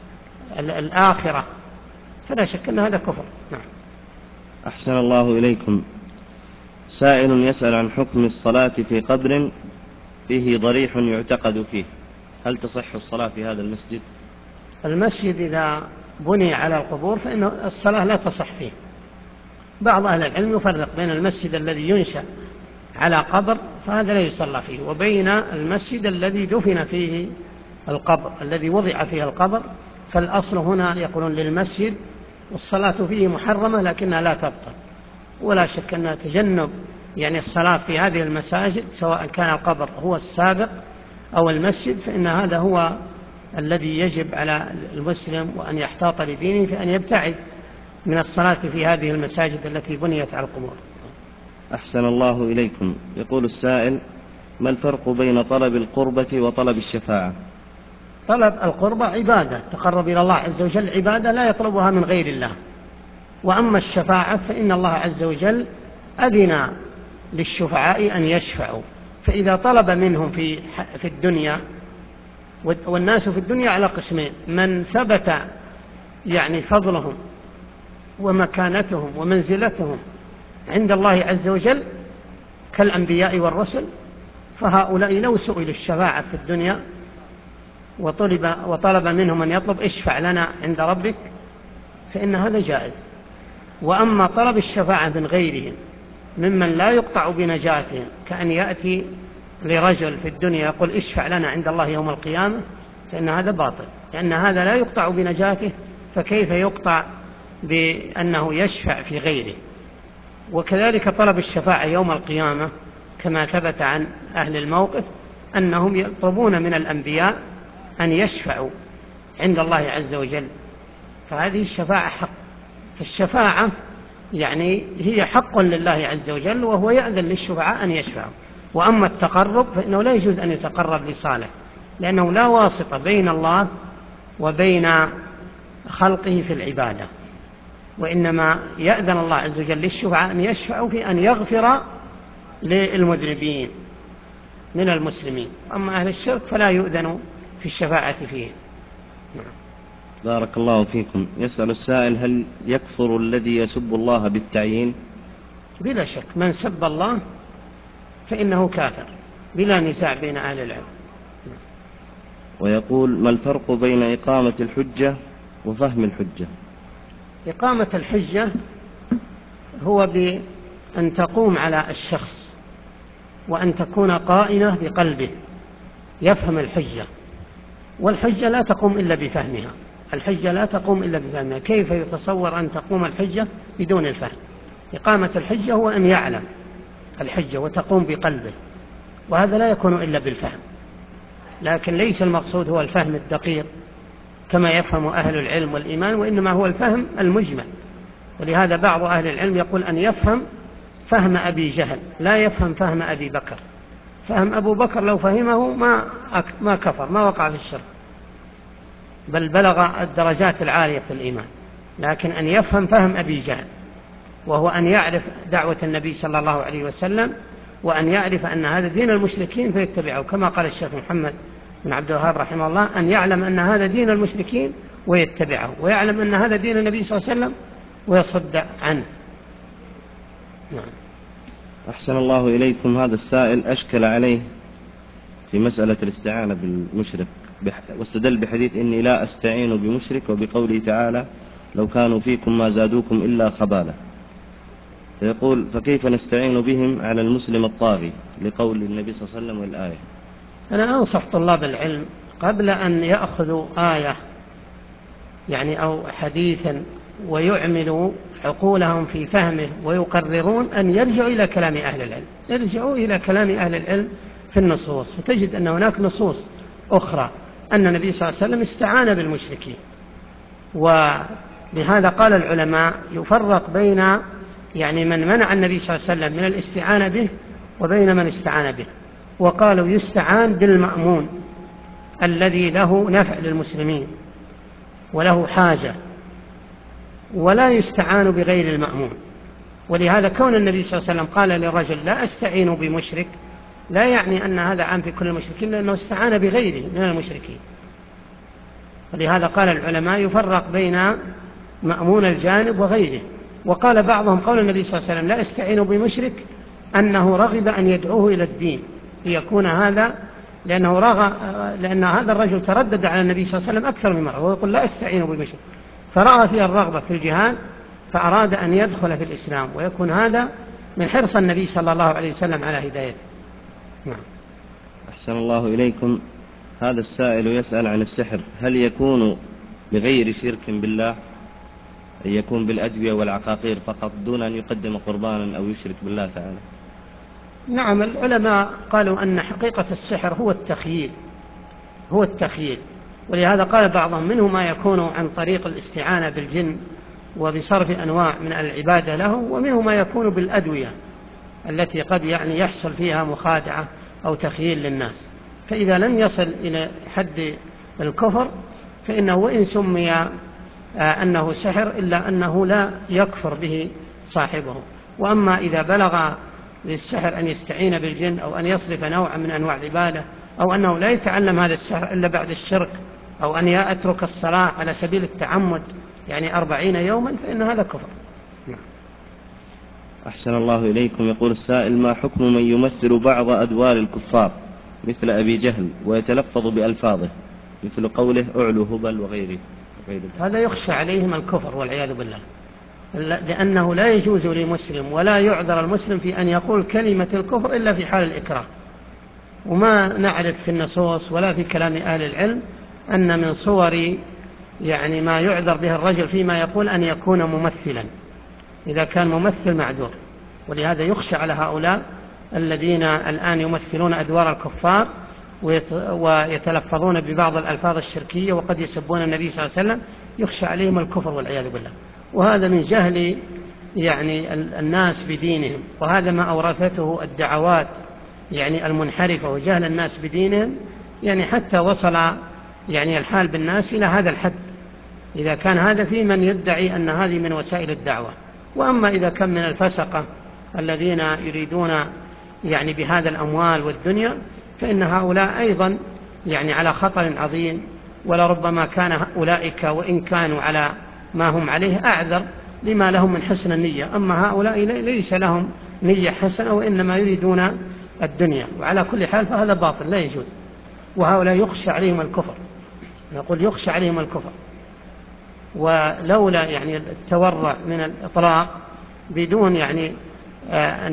Speaker 2: الآخرة، فلا شك أن هذا كفر. نعم.
Speaker 1: أحسن الله إليكم. سائل يسأل عن حكم الصلاة في قبر فيه ضريح يعتقد فيه، هل تصح الصلاة في هذا المسجد؟
Speaker 2: المسجد إذا بني على القبور فإن الصلاة لا تصح فيه. بعض أهل العلم يفرق بين المسجد الذي ينشأ على قبر فهذا لا يصلى فيه، وبين المسجد الذي دفن فيه القبر، الذي وضع فيه القبر، فالأصل هنا يقولون للمسجد، والصلاة فيه محرمة لكنها لا تبطل. ولا شك أن تجنب يعني الصلاة في هذه المساجد سواء كان القبر هو السابق أو المسجد، فإن هذا هو الذي يجب على المسلم وأن يحتاط لدينه في أن يبتعد من الصلاة في هذه المساجد التي بنيت على القبور.
Speaker 1: أحسن الله إليكم. يقول السائل: ما الفرق بين طلب القربة وطلب الشفاعة؟
Speaker 2: طلب القربة عبادة تقرب إلى الله عز وجل، عبادة لا يطلبها من غير الله. وأما الشفاعة فإن الله عز وجل أذن للشفعاء أن يشفعوا، فإذا طلب منهم في في الدنيا، والناس في الدنيا على قسمين: من ثبت يعني فضلهم ومكانتهم ومنزلتهم عند الله عز وجل كالأنبياء والرسل، فهؤلاء لو سئلوا الشفاعة في الدنيا وطلب, وطلب منهم أن يطلب اشفع لنا عند ربك فإن هذا جائز. وأما طلب الشفاعة من غيرهم ممن لا يقطع بنجاتهم، كأن يأتي لرجل في الدنيا يقول اشفع لنا عند الله يوم القيامة، فإن هذا باطل، لأن هذا لا يقطع بنجاته، فكيف يقطع بأنه يشفع في غيره؟ وكذلك طلب الشفاعة يوم القيامة كما ثبت عن أهل الموقف أنهم يطلبون من الأنبياء أن يشفعوا عند الله عز وجل، فهذه الشفاعة حق. فالشفاعة يعني هي حق لله عز وجل، وهو يأذن للشفعاء أن يشفعوا. وأما التقرب فإنه لا يجوز أن يتقرب لصالح، لأنه لا واسطة بين الله وبين خلقه في العبادة، وإنما يأذن الله عز وجل للشفعاء أن يشفعوا في أن يغفر للمذنبين من المسلمين. أما أهل الشرك فلا يؤذن في الشفاعة فيه. نعم.
Speaker 1: بارك الله فيكم. يسأل السائل: هل يكفر الذي يسب الله بالتعيين؟
Speaker 2: بلا شك من سب الله فإنه كافر بلا نزاع بين أهل العلم.
Speaker 1: ويقول: ما الفرق بين إقامة الحجة وفهم الحجة؟
Speaker 2: إقامة الحجة هو بأن تقوم على الشخص وأن تكون قائمة بقلبه يفهم الحجة، والحجة لا تقوم إلا بفهمها. الحجة لا تقوم إلا بفهمها. كيف يتصور أن تقوم الحجة بدون الفهم؟ إقامة الحجة هو أن يعلم الحجة وتقوم بقلبه، وهذا لا يكون إلا بالفهم. لكن ليس المقصود هو الفهم الدقيق كما يفهم أهل العلم والإيمان، وإنما هو الفهم المجمل. ولهذا بعض أهل العلم يقول أن يفهم فهم أبي جهل، لا يفهم فهم أبي بكر. فهم أبو بكر لو فهمه ما ما كفر، ما وقع في الشرك، بل بلغ الدرجات العالية في الإيمان. لكن أن يفهم فهم أبي جهل، وهو أن يعرف دعوة النبي صلى الله عليه وسلم، وأن يعرف أن هذا دين المشركين فيتبعه، كما قال الشيخ محمد بن عبد الوهاب رحمه الله: أن يعلم أن هذا دين المشركين ويتبعه، ويعلم أن هذا دين النبي صلى الله عليه وسلم ويصد عنه. نعم.
Speaker 1: أحسن الله إليكم. هذا السائل أشكل عليه في مسألة الاستعانة بالمشرك، واستدل بحديث: إني لا أستعين بمشرك، وبقوله تعالى: لو كانوا فيكم ما زادوكم إلا خبالا. فيقول: فكيف نستعين بهم على المسلم الطاغي لقول النبي صلى الله عليه وسلم والآية؟
Speaker 2: أنا أنصح طلاب العلم قبل أن يأخذوا آية يعني أو حديثا ويعملوا عقولهم في فهمه ويقررون، أن يرجعوا إلى كلام أهل العلم، يرجعوا إلى كلام أهل العلم في النصوص، فتجد أن هناك نصوص أخرى أن النبي صلى الله عليه وسلم استعان بالمشركين. ولهذا قال العلماء: يفرق بين يعني من منع النبي صلى الله عليه وسلم من الاستعانة به، وبين من استعان به. وقالوا يستعان بالمأمون الذي له نفع للمسلمين وله حاجة، ولا يستعان بغير المأمون. ولهذا كون النبي صلى الله عليه وسلم قال للرجل لا أستعين بمشرك لا يعني أن هذا عام في كل المشركين، لأنه استعان بغيره من المشركين. ولهذا قال العلماء يفرق بين مأمون الجانب وغيره. وقال بعضهم قول النبي صلى الله عليه وسلم لا استعينوا بمشرك أنه رغب أن يدعوه إلى الدين، ليكون هذا لأنه رغب لأن هذا الرجل تردد على النبي صلى الله عليه وسلم أكثر من مرة ويقول لا استعينوا بمشرك، فرأى فيها الرغبة في الجهاد فأراد أن يدخل في الإسلام، ويكون هذا من حرص النبي صلى الله عليه وسلم على هدايته. نعم.
Speaker 1: أحسن الله إليكم. هذا السائل يسأل عن السحر، هل يكون بغير شرك بالله، أن يكون بالأدوية والعقاقير فقط دون أن يقدم قربانا أو يشرك بالله تعالى؟
Speaker 2: نعم، العلماء قالوا أن حقيقة السحر هو التخييل هو التخييل ولهذا قال بعضهم منه ما يكون عن طريق الاستعانة بالجن وبصرف أنواع من العبادة له، ومنه ما يكون بالأدوية التي قد يعني يحصل فيها مخادعة أو تخييل للناس. فإذا لم يصل إلى حد الكفر فإنه وإن سمي أنه سحر إلا أنه لا يكفر به صاحبه. وأما إذا بلغ للسحر أن يستعين بالجن أو أن يصرف نوعا من أنواع العبادة أو أنه لا يتعلم هذا السحر إلا بعد الشرك أو أن يترك الصلاة على سبيل التعمد يعني أربعين يوما فإن هذا كفر.
Speaker 1: أحسن الله إليكم. يقول السائل ما حكم من يمثل بعض أدوار الكفار مثل أبي جهل ويتلفظ بألفاظه مثل قوله أعلو هبل وغيره؟
Speaker 2: هذا يخشى عليهم الكفر والعياذ بالله، لأنه لا يجوز لمسلم ولا يعذر المسلم في أن يقول كلمة الكفر إلا في حال الإكراه. وما نعرف في النصوص ولا في كلام أهل العلم أن من صور يعني ما يعذر به الرجل فيما يقول أن يكون ممثلا، إذا كان ممثل معذور. ولهذا يخشى على هؤلاء الذين الآن يمثلون أدوار الكفار ويتلفظون ببعض الألفاظ الشركية وقد يسبون النبي صلى الله عليه وسلم، يخشى عليهم الكفر والعياذ بالله. وهذا من جهل يعني الناس بدينهم، وهذا ما أورثته الدعوات يعني المنحرفة وجهل الناس بدينهم، يعني حتى وصل يعني الحال بالناس إلى هذا الحد إذا كان هذا في من يدعي أن هذه من وسائل الدعوة. وأما إذا كان من الفسقة الذين يريدون يعني بهذا الأموال والدنيا فإن هؤلاء أيضا يعني على خطر عظيم، ولربما كان أولئك وإن كانوا على ما هم عليه أعذر لما لهم من حسن النية، أما هؤلاء ليس لهم نية حسنة وإنما يريدون الدنيا. وعلى كل حال فهذا باطل لا يجوز، وهؤلاء يخشى عليهم الكفر، نقول يخشى عليهم الكفر. ولولا يعني التورع من الإطلاق بدون يعني آه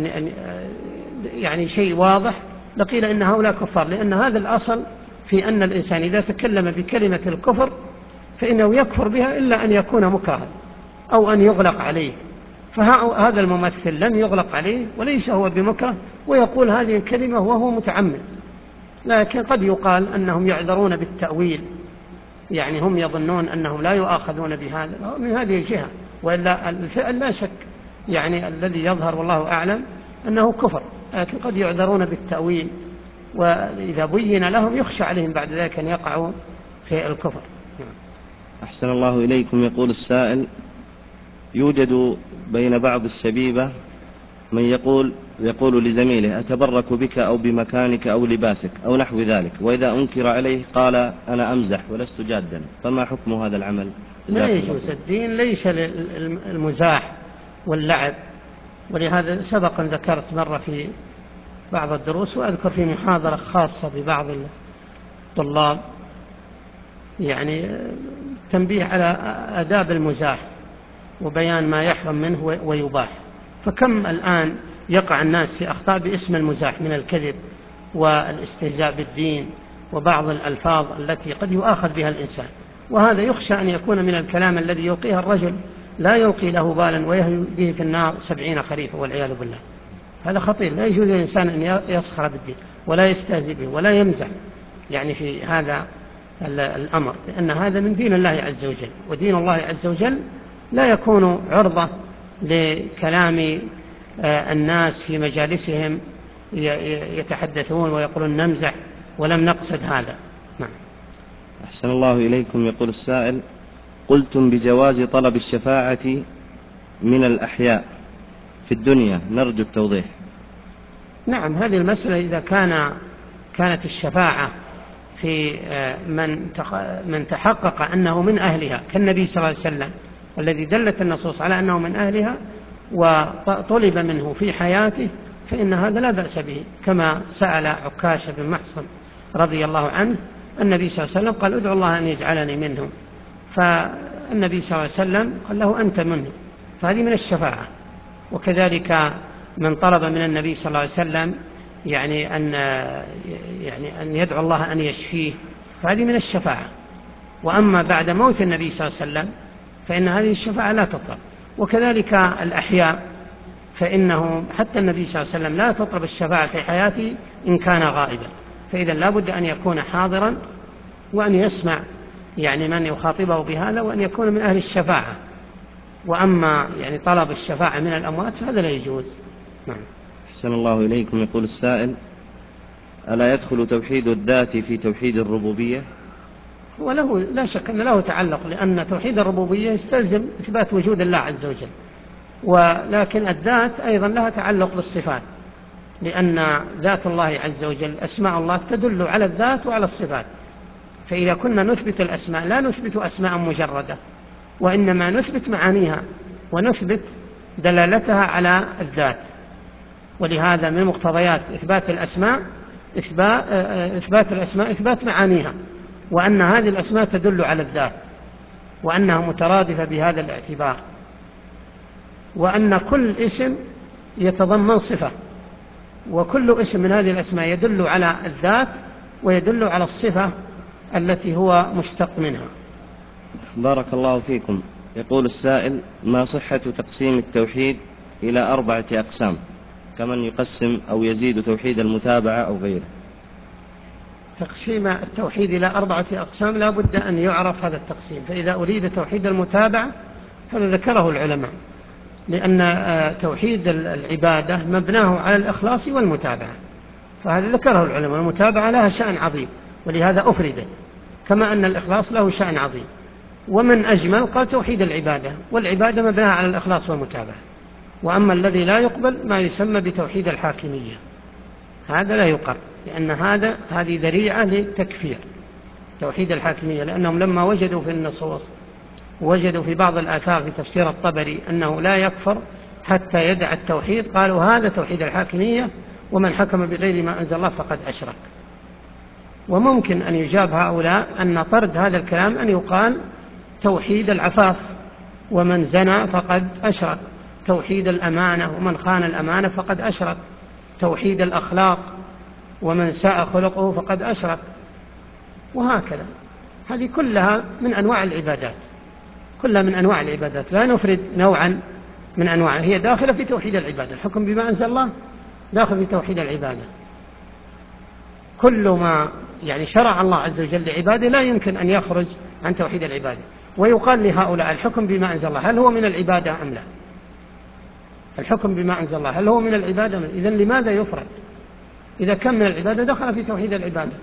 Speaker 2: يعني شيء واضح لقيل إن هؤلاء كفار، لأن هذا الأصل في أن الإنسان إذا تكلم بكلمة الكفر فإنه يكفر بها إلا أن يكون مكرها أو أن يغلق عليه. فهذا الممثل لم يغلق عليه وليس هو بمكره ويقول هذه الكلمة وهو متعمد، لكن قد يقال أنهم يعذرون بالتأويل، يعني هم يظنون أنهم لا يؤاخذون بهذا من هذه الجهة، وإلا الفعل لا شك يعني الذي يظهر والله أعلم أنه كفر، لكن قد يعذرون بالتأويل، وإذا بين لهم يخشى عليهم بعد ذلك أن يقعوا في الكفر.
Speaker 1: أحسن الله إليكم. يقول السائل يوجد بين بعض الشبيبة من يقول يقول لزميله أتبرك بك أو بمكانك أو لباسك أو نحو ذلك، وإذا أنكر عليه قال أنا أمزح ولست جادا، فما حكم هذا العمل؟
Speaker 2: لا يجوز، الدين ليس للمزاح واللعب. ولهذا سبق أن ذكرت مرة في بعض الدروس وأذكر في محاضرة خاصة ببعض الطلاب يعني تنبيه على آداب المزاح وبيان ما يحرم منه ويباح. فكم الآن يقع الناس في أخطاء باسم المزاح من الكذب والاستهزاء بالدين وبعض الألفاظ التي قد يؤاخذ بها الإنسان، وهذا يخشى أن يكون من الكلام الذي يلقيه الرجل لا يلقي له بالا ويهديه في النار سبعين خريفا والعياذ بالله. هذا خطير، لا يجوز للإنسان أن يسخر بالدين ولا يستهزئ به ولا يمزح يعني في هذا الأمر، لأن هذا من دين الله عز وجل، ودين الله عز وجل لا يكون عرضة لكلام الناس في مجالسهم يتحدثون ويقولون نمزح ولم نقصد هذا. نعم.
Speaker 1: أحسن الله إليكم. يقول السائل: قلتم بجواز طلب الشفاعة من الأحياء في الدنيا، نرجو التوضيح.
Speaker 2: نعم، هذه المسألة إذا كان كانت الشفاعة في من من تحقق أنه من أهلها كالنبي صلى الله عليه وسلم الذي دلت النصوص على أنه من أهلها وطلب منه في حياته، فإن هذا لا بأس به، كما سأل عكاشة بن محصن رضي الله عنه النبي صلى الله عليه وسلم قال: ادعو الله أن يجعلني منهم، فالنبي صلى الله عليه وسلم قال له: أنت منه، فهذه من الشفاعة. وكذلك من طلب من النبي صلى الله عليه وسلم يعني أن يعني أن يدعو الله أن يشفيه، فهذه من الشفاعة. وأما بعد موت النبي صلى الله عليه وسلم فإن هذه الشفاعة لا تطلب. وكذلك الأحياء، فإنه حتى النبي صلى الله عليه وسلم لا تطلب الشفاعة في حياته إن كان غائبا، فإذا لا بد أن يكون حاضرا وأن يسمع يعني من يخاطبه بهذا وأن يكون من أهل الشفاعة. وأما يعني طلب الشفاعة من الأموات فهذا لا يجوز. نعم.
Speaker 1: أحسن الله إليكم. يقول السائل: ألا يدخل توحيد الذات في توحيد الربوبية؟
Speaker 2: وله لا شك أن له تعلق، لأن توحيد الربوبية يستلزم إثبات وجود الله عز وجل، ولكن الذات أيضا لها تعلق بالصفات، لأن ذات الله عز وجل أسماء الله تدل على الذات وعلى الصفات، فإذا كنا نثبت الأسماء لا نثبت أسماء مجردة، وإنما نثبت معانيها ونثبت دلالتها على الذات. ولهذا من مقتضيات إثبات الأسماء إثبات, إثبات الأسماء إثبات معانيها، وأن هذه الأسماء تدل على الذات، وأنها مترادفة بهذا الاعتبار، وأن كل اسم يتضمن صفة، وكل اسم من هذه الأسماء يدل على الذات ويدل على الصفة التي هو مشتق منها.
Speaker 1: بارك الله فيكم. يقول السائل: ما صحة تقسيم التوحيد إلى أربعة أقسام، كمن يقسم أو يزيد توحيد المتابعة أو غيره؟
Speaker 2: تقسيم التوحيد إلى أربعة أقسام لا بد أن يعرف هذا التقسيم. فإذا أريد توحيد المتابعة هذا ذكره العلماء، لأن توحيد العبادة مبناه على الإخلاص والمتابعة، فهذا ذكره العلماء. المتابعة لها شأن عظيم ولهذا أفرده، كما أن الإخلاص له شأن عظيم. ومن أجمل قال توحيد العبادة، والعبادة مبناها على الإخلاص والمتابعة. وأما الذي لا يقبل ما يسمى بتوحيد الحاكمية، هذا لا يقر، لأن هذا هذه ذريعة للتكفير، توحيد الحاكمية، لأنهم لما وجدوا في النصوص وجدوا في بعض الآثار في تفسير الطبري أنه لا يكفر حتى يدع التوحيد، قالوا هذا توحيد الحاكمية، ومن حكم بغير ما أنزل الله فقد أشرك. وممكن أن يجاب هؤلاء أن طرد هذا الكلام أن يقال توحيد العفاف، ومن زنى فقد أشرك، توحيد الأمانة، ومن خان الأمانة فقد أشرك، توحيد الأخلاق، ومن ساء خلقه فقد أشرك، وهكذا. هذه كلها من أنواع العبادات، كلها من أنواع العبادات، لا نفرد نوعا من أنواع، هي داخلة في توحيد العبادة. الحكم بما أنزل الله داخل في توحيد العبادة. كل ما يعني شرع الله عز وجل لعباده لا يمكن أن يخرج عن توحيد العبادة. ويقال لهؤلاء الحكم بما أنزل الله هل هو من العبادة أم لا؟ الحكم بما أنزل الله هل هو من العبادة؟ إذن لماذا يفرد؟ إذا كان من العبادة دخل في توحيد العبادة.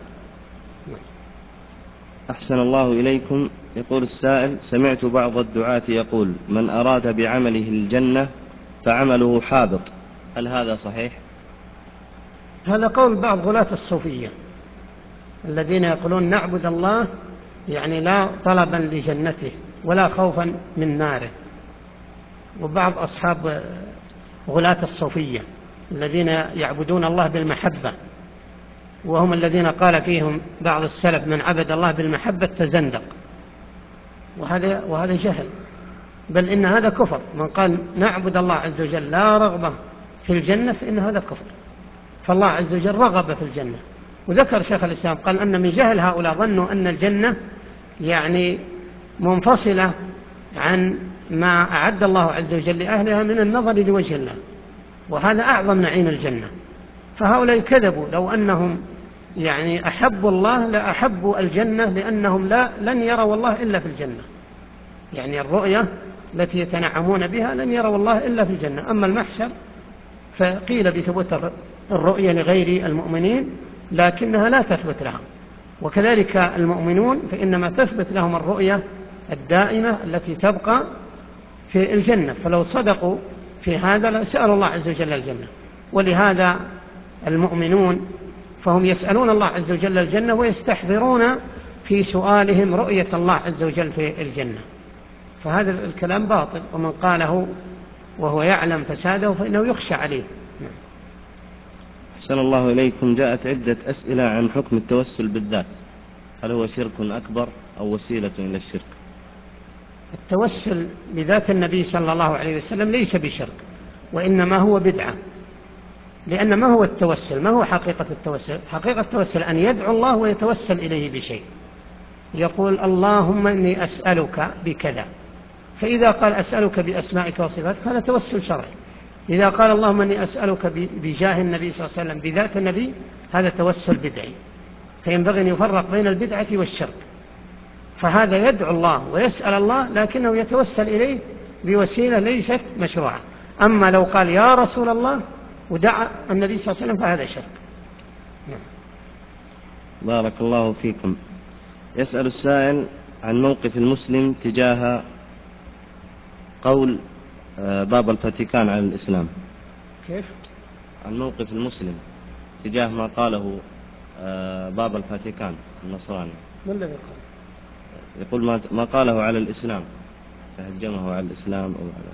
Speaker 1: أحسن الله إليكم. يقول السائل: سمعت بعض الدعاة يقول من أراد بعمله الجنة فعمله حابط، هل هذا صحيح؟
Speaker 2: هذا قول بعض غلاة الصوفية الذين يقولون نعبد الله يعني لا طلبا لجنته ولا خوفا من ناره. وبعض أصحاب غلاة الصوفية الذين يعبدون الله بالمحبة، وهم الذين قال فيهم بعض السلف من عبد الله بالمحبة تزندق، وهذا وهذا جهل، بل إن هذا كفر. من قال نعبد الله عز وجل لا رغبة في الجنة فإن هذا كفر، فالله عز وجل رغب في الجنة. وذكر شيخ الإسلام قال أن من جهل هؤلاء ظنوا أن الجنة يعني منفصلة عن ما أعد الله عز وجل لأهلها من النظر لوجه الله، وهذا أعظم نعيم الجنة. فهؤلاء كذبوا، لو أنهم يعني أحبوا الله لأحبوا الجنة، لأنهم لا لن يروا الله إلا في الجنة، يعني الرؤية التي يتنعمون بها لن يروا الله إلا في الجنة. أما المحشر فقيل بثبوت الرؤية لغير المؤمنين لكنها لا تثبت لهم، وكذلك المؤمنون فإنما تثبت لهم الرؤية الدائمة التي تبقى في الجنة، فلو صدقوا في هذا لسألوا الله عز وجل الجنة. ولهذا المؤمنون فهم يسألون الله عز وجل الجنة ويستحضرون في سؤالهم رؤية الله عز وجل في الجنة، فهذا الكلام باطل، ومن قاله وهو يعلم فساده فإنه يخشى عليه.
Speaker 1: أحسن الله إليكم. جاءت عدة أسئلة عن حكم التوسل بالذات، هل هو شرك أكبر أو وسيلة إلى الشرك؟
Speaker 2: التوسل بذات النبي صلى الله عليه وسلم ليس بشرك، وإنما هو بدعة، لأن ما هو التوسل؟ ما هو حقيقة التوسل؟ حقيقة التوسل أن يدعو الله ويتوسل إليه بشيء، يقول اللهم إني أسألك بكذا، فإذا قال أسألك بأسمائك وصفاتك هذا توسل شرعي. إذا قال اللهم إني أسألك بجاه النبي صلى الله عليه وسلم بذات النبي هذا توسل بدعي، فينبغي أن يفرق بين البدعة والشرك. فهذا يدعو الله ويسأل الله لكنه يتوسل إليه بوسيلة ليست مشروعة. أما لو قال يا رسول الله ودعا النبي صلى الله عليه وسلم فهذا شرك. نعم.
Speaker 1: بارك الله فيكم. يسأل السائل عن موقف المسلم تجاه قول باب الفاتيكان على الإسلام.
Speaker 2: كيف؟
Speaker 1: عن موقف المسلم تجاه ما قاله باب الفاتيكان النصراني.
Speaker 2: ما الذي قال؟
Speaker 1: يقول ما قاله على الإسلام، تهجمه على الإسلام أو على...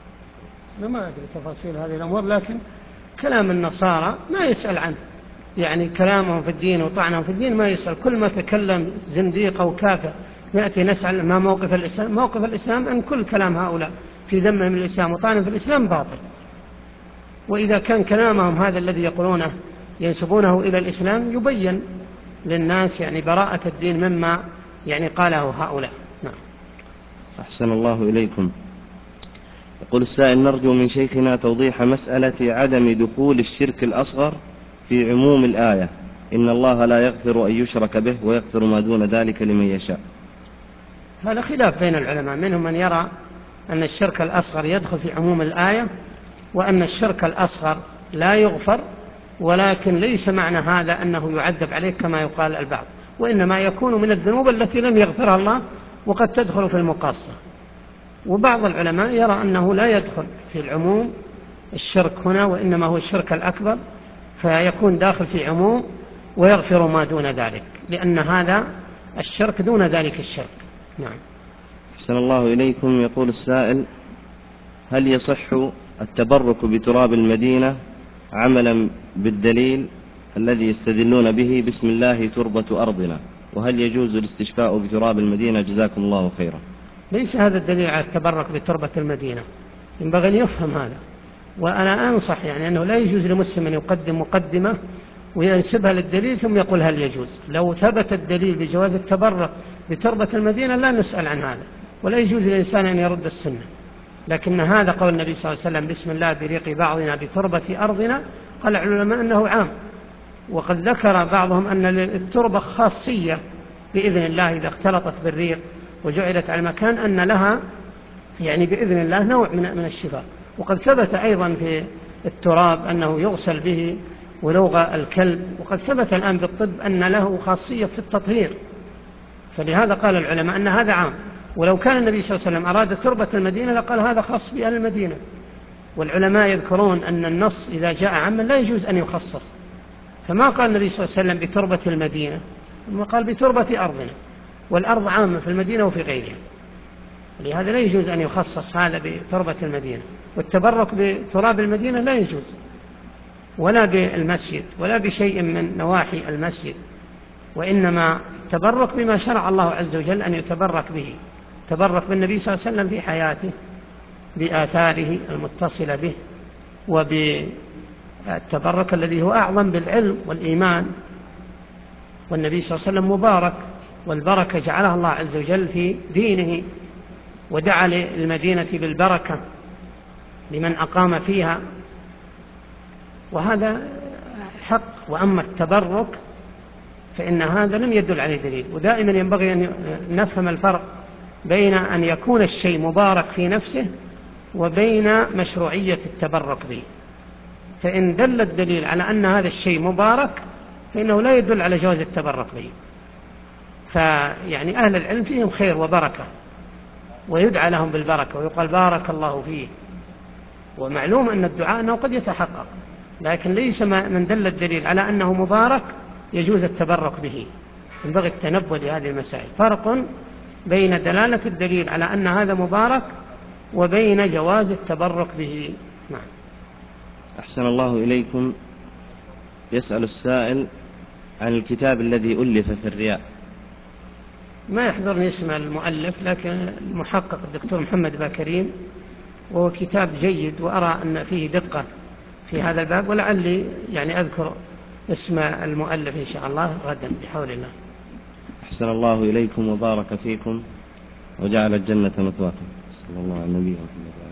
Speaker 2: أنا ما أدري تفاصيل هذه الأمور، لكن كلام النصارى ما يسأل عنه، يعني كلامهم في الدين وطعنهم في الدين ما يسأل، كل ما تكلم زنديق أو كافر يأتي نسأل ما موقف الإسلام. موقف الإسلام أن كل كلام هؤلاء في ذمهم الإسلام وطعنهم في الإسلام باطل، وإذا كان كلامهم هذا الذي يقولونه ينسبونه إلى الإسلام يبين للناس يعني براءة الدين مما يعني قاله هؤلاء. نعم.
Speaker 1: أحسن الله إليكم. يقول السائل نرجو من شيخنا توضيح مسألة عدم دخول الشرك الأصغر في عموم الآية إن الله لا يغفر أن يشرك به ويغفر ما دون ذلك لمن يشاء.
Speaker 2: هذا خلاف بين العلماء، منهم من يرى أن الشرك الأصغر يدخل في عموم الآية، وأن الشرك الأصغر لا يغفر، ولكن ليس معنى هذا أنه يعذب عليه كما يقال البعض، وإنما يكون من الذنوب التي لم يغفرها الله وقد تدخل في المقاصة. وبعض العلماء يرى أنه لا يدخل في العموم الشرك هنا، وإنما هو الشرك الأكبر، فيكون داخل في عموم ويغفر ما دون ذلك، لأن هذا الشرك دون ذلك الشرك. نعم.
Speaker 1: أحسن الله إليكم. يقول السائل هل يصح التبرك بتراب المدينة عملا بالدليل الذي يستدلون به بسم الله تربة أرضنا، وهل يجوز الاستشفاء بتراب المدينة؟ جزاكم الله خيرا.
Speaker 2: ليس هذا الدليل على التبرك بتربة المدينة، ينبغي أن يفهم هذا، وأنا أنصح يعني أنه لا يجوز لمسلم أن يقدم مقدمة وينسبها للدليل ثم يقول هل يجوز. لو ثبت الدليل بجواز التبرك بتربة المدينة لا نسأل عن هذا، ولا يجوز للإنسان أن يرد السنة، لكن هذا قول النبي صلى الله عليه وسلم بسم الله بريق بعضنا بتربة أرضنا، قال العلماء أنه عام، وقد ذكر بعضهم أن التربة خاصية بإذن الله إذا اختلطت بالريق وجعلت على مكان أن لها يعني بإذن الله نوع من من الشفاء. وقد ثبت أيضا في التراب أنه يغسل به ولوغ الكلب، وقد ثبت الآن بالطب أن له خاصية في التطهير، فلهذا قال العلماء أن هذا عام. ولو كان النبي صلى الله عليه وسلم أراد تربة المدينة لقال هذا خاص بأهل المدينة، والعلماء يذكرون أن النص إذا جاء عاما لا يجوز أن يخصص، فما قال النبي صلى الله عليه وسلم بتربة المدينة، ثم قال بتربة أرضنا، والأرض عامة في المدينة وفي غيرها، لهذا لا يجوز أن يخصص هذا بتربة المدينة. والتبرك بتراب المدينة لا يجوز، ولا بالمسجد ولا بشيء من نواحي المسجد، وإنما التبرك بما شرع الله عز وجل أن يتبرك به، تبرك بالنبي صلى الله عليه وسلم في حياته بآثاره المتصلة به، وبالتبرك الذي هو أعظم بالعلم والإيمان. والنبي صلى الله عليه وسلم مبارك، والبركة جعلها الله عز وجل في دينه، ودعا للمدينة بالبركة لمن أقام فيها، وهذا حق. وأما التبرك فإن هذا لم يدل عليه دليل، ودائما ينبغي أن نفهم الفرق بين أن يكون الشيء مبارك في نفسه وبين مشروعية التبرك به. فإن دل الدليل على أن هذا الشيء مبارك فإنه لا يدل على جواز التبرك به. فيعني أهل العلم فيهم خير وبركة، ويدعى لهم بالبركة ويقال بارك الله فيه، ومعلوم أن الدعاء أنه قد يتحقق، لكن ليس من دل الدليل على أنه مبارك يجوز التبرك به. ينبغي التنبه لهذه المسائل، فرق بين دلالة الدليل على أن هذا مبارك وبين جواز التبرك به. نعم.
Speaker 1: أحسن الله إليكم. يسأل السائل عن الكتاب الذي ألف في الرياء.
Speaker 2: ما يحضرني اسم المؤلف، لكن المحقق الدكتور محمد باكريم، وهو كتاب جيد وأرى أن فيه دقة في هذا الباب، ولعلي يعني أذكر اسم المؤلف إن شاء الله غدا بحول الله.
Speaker 1: أحسن الله إليكم وبارك فيكم وجعل الجنة مثواكم. صلى الله على النبي محمد.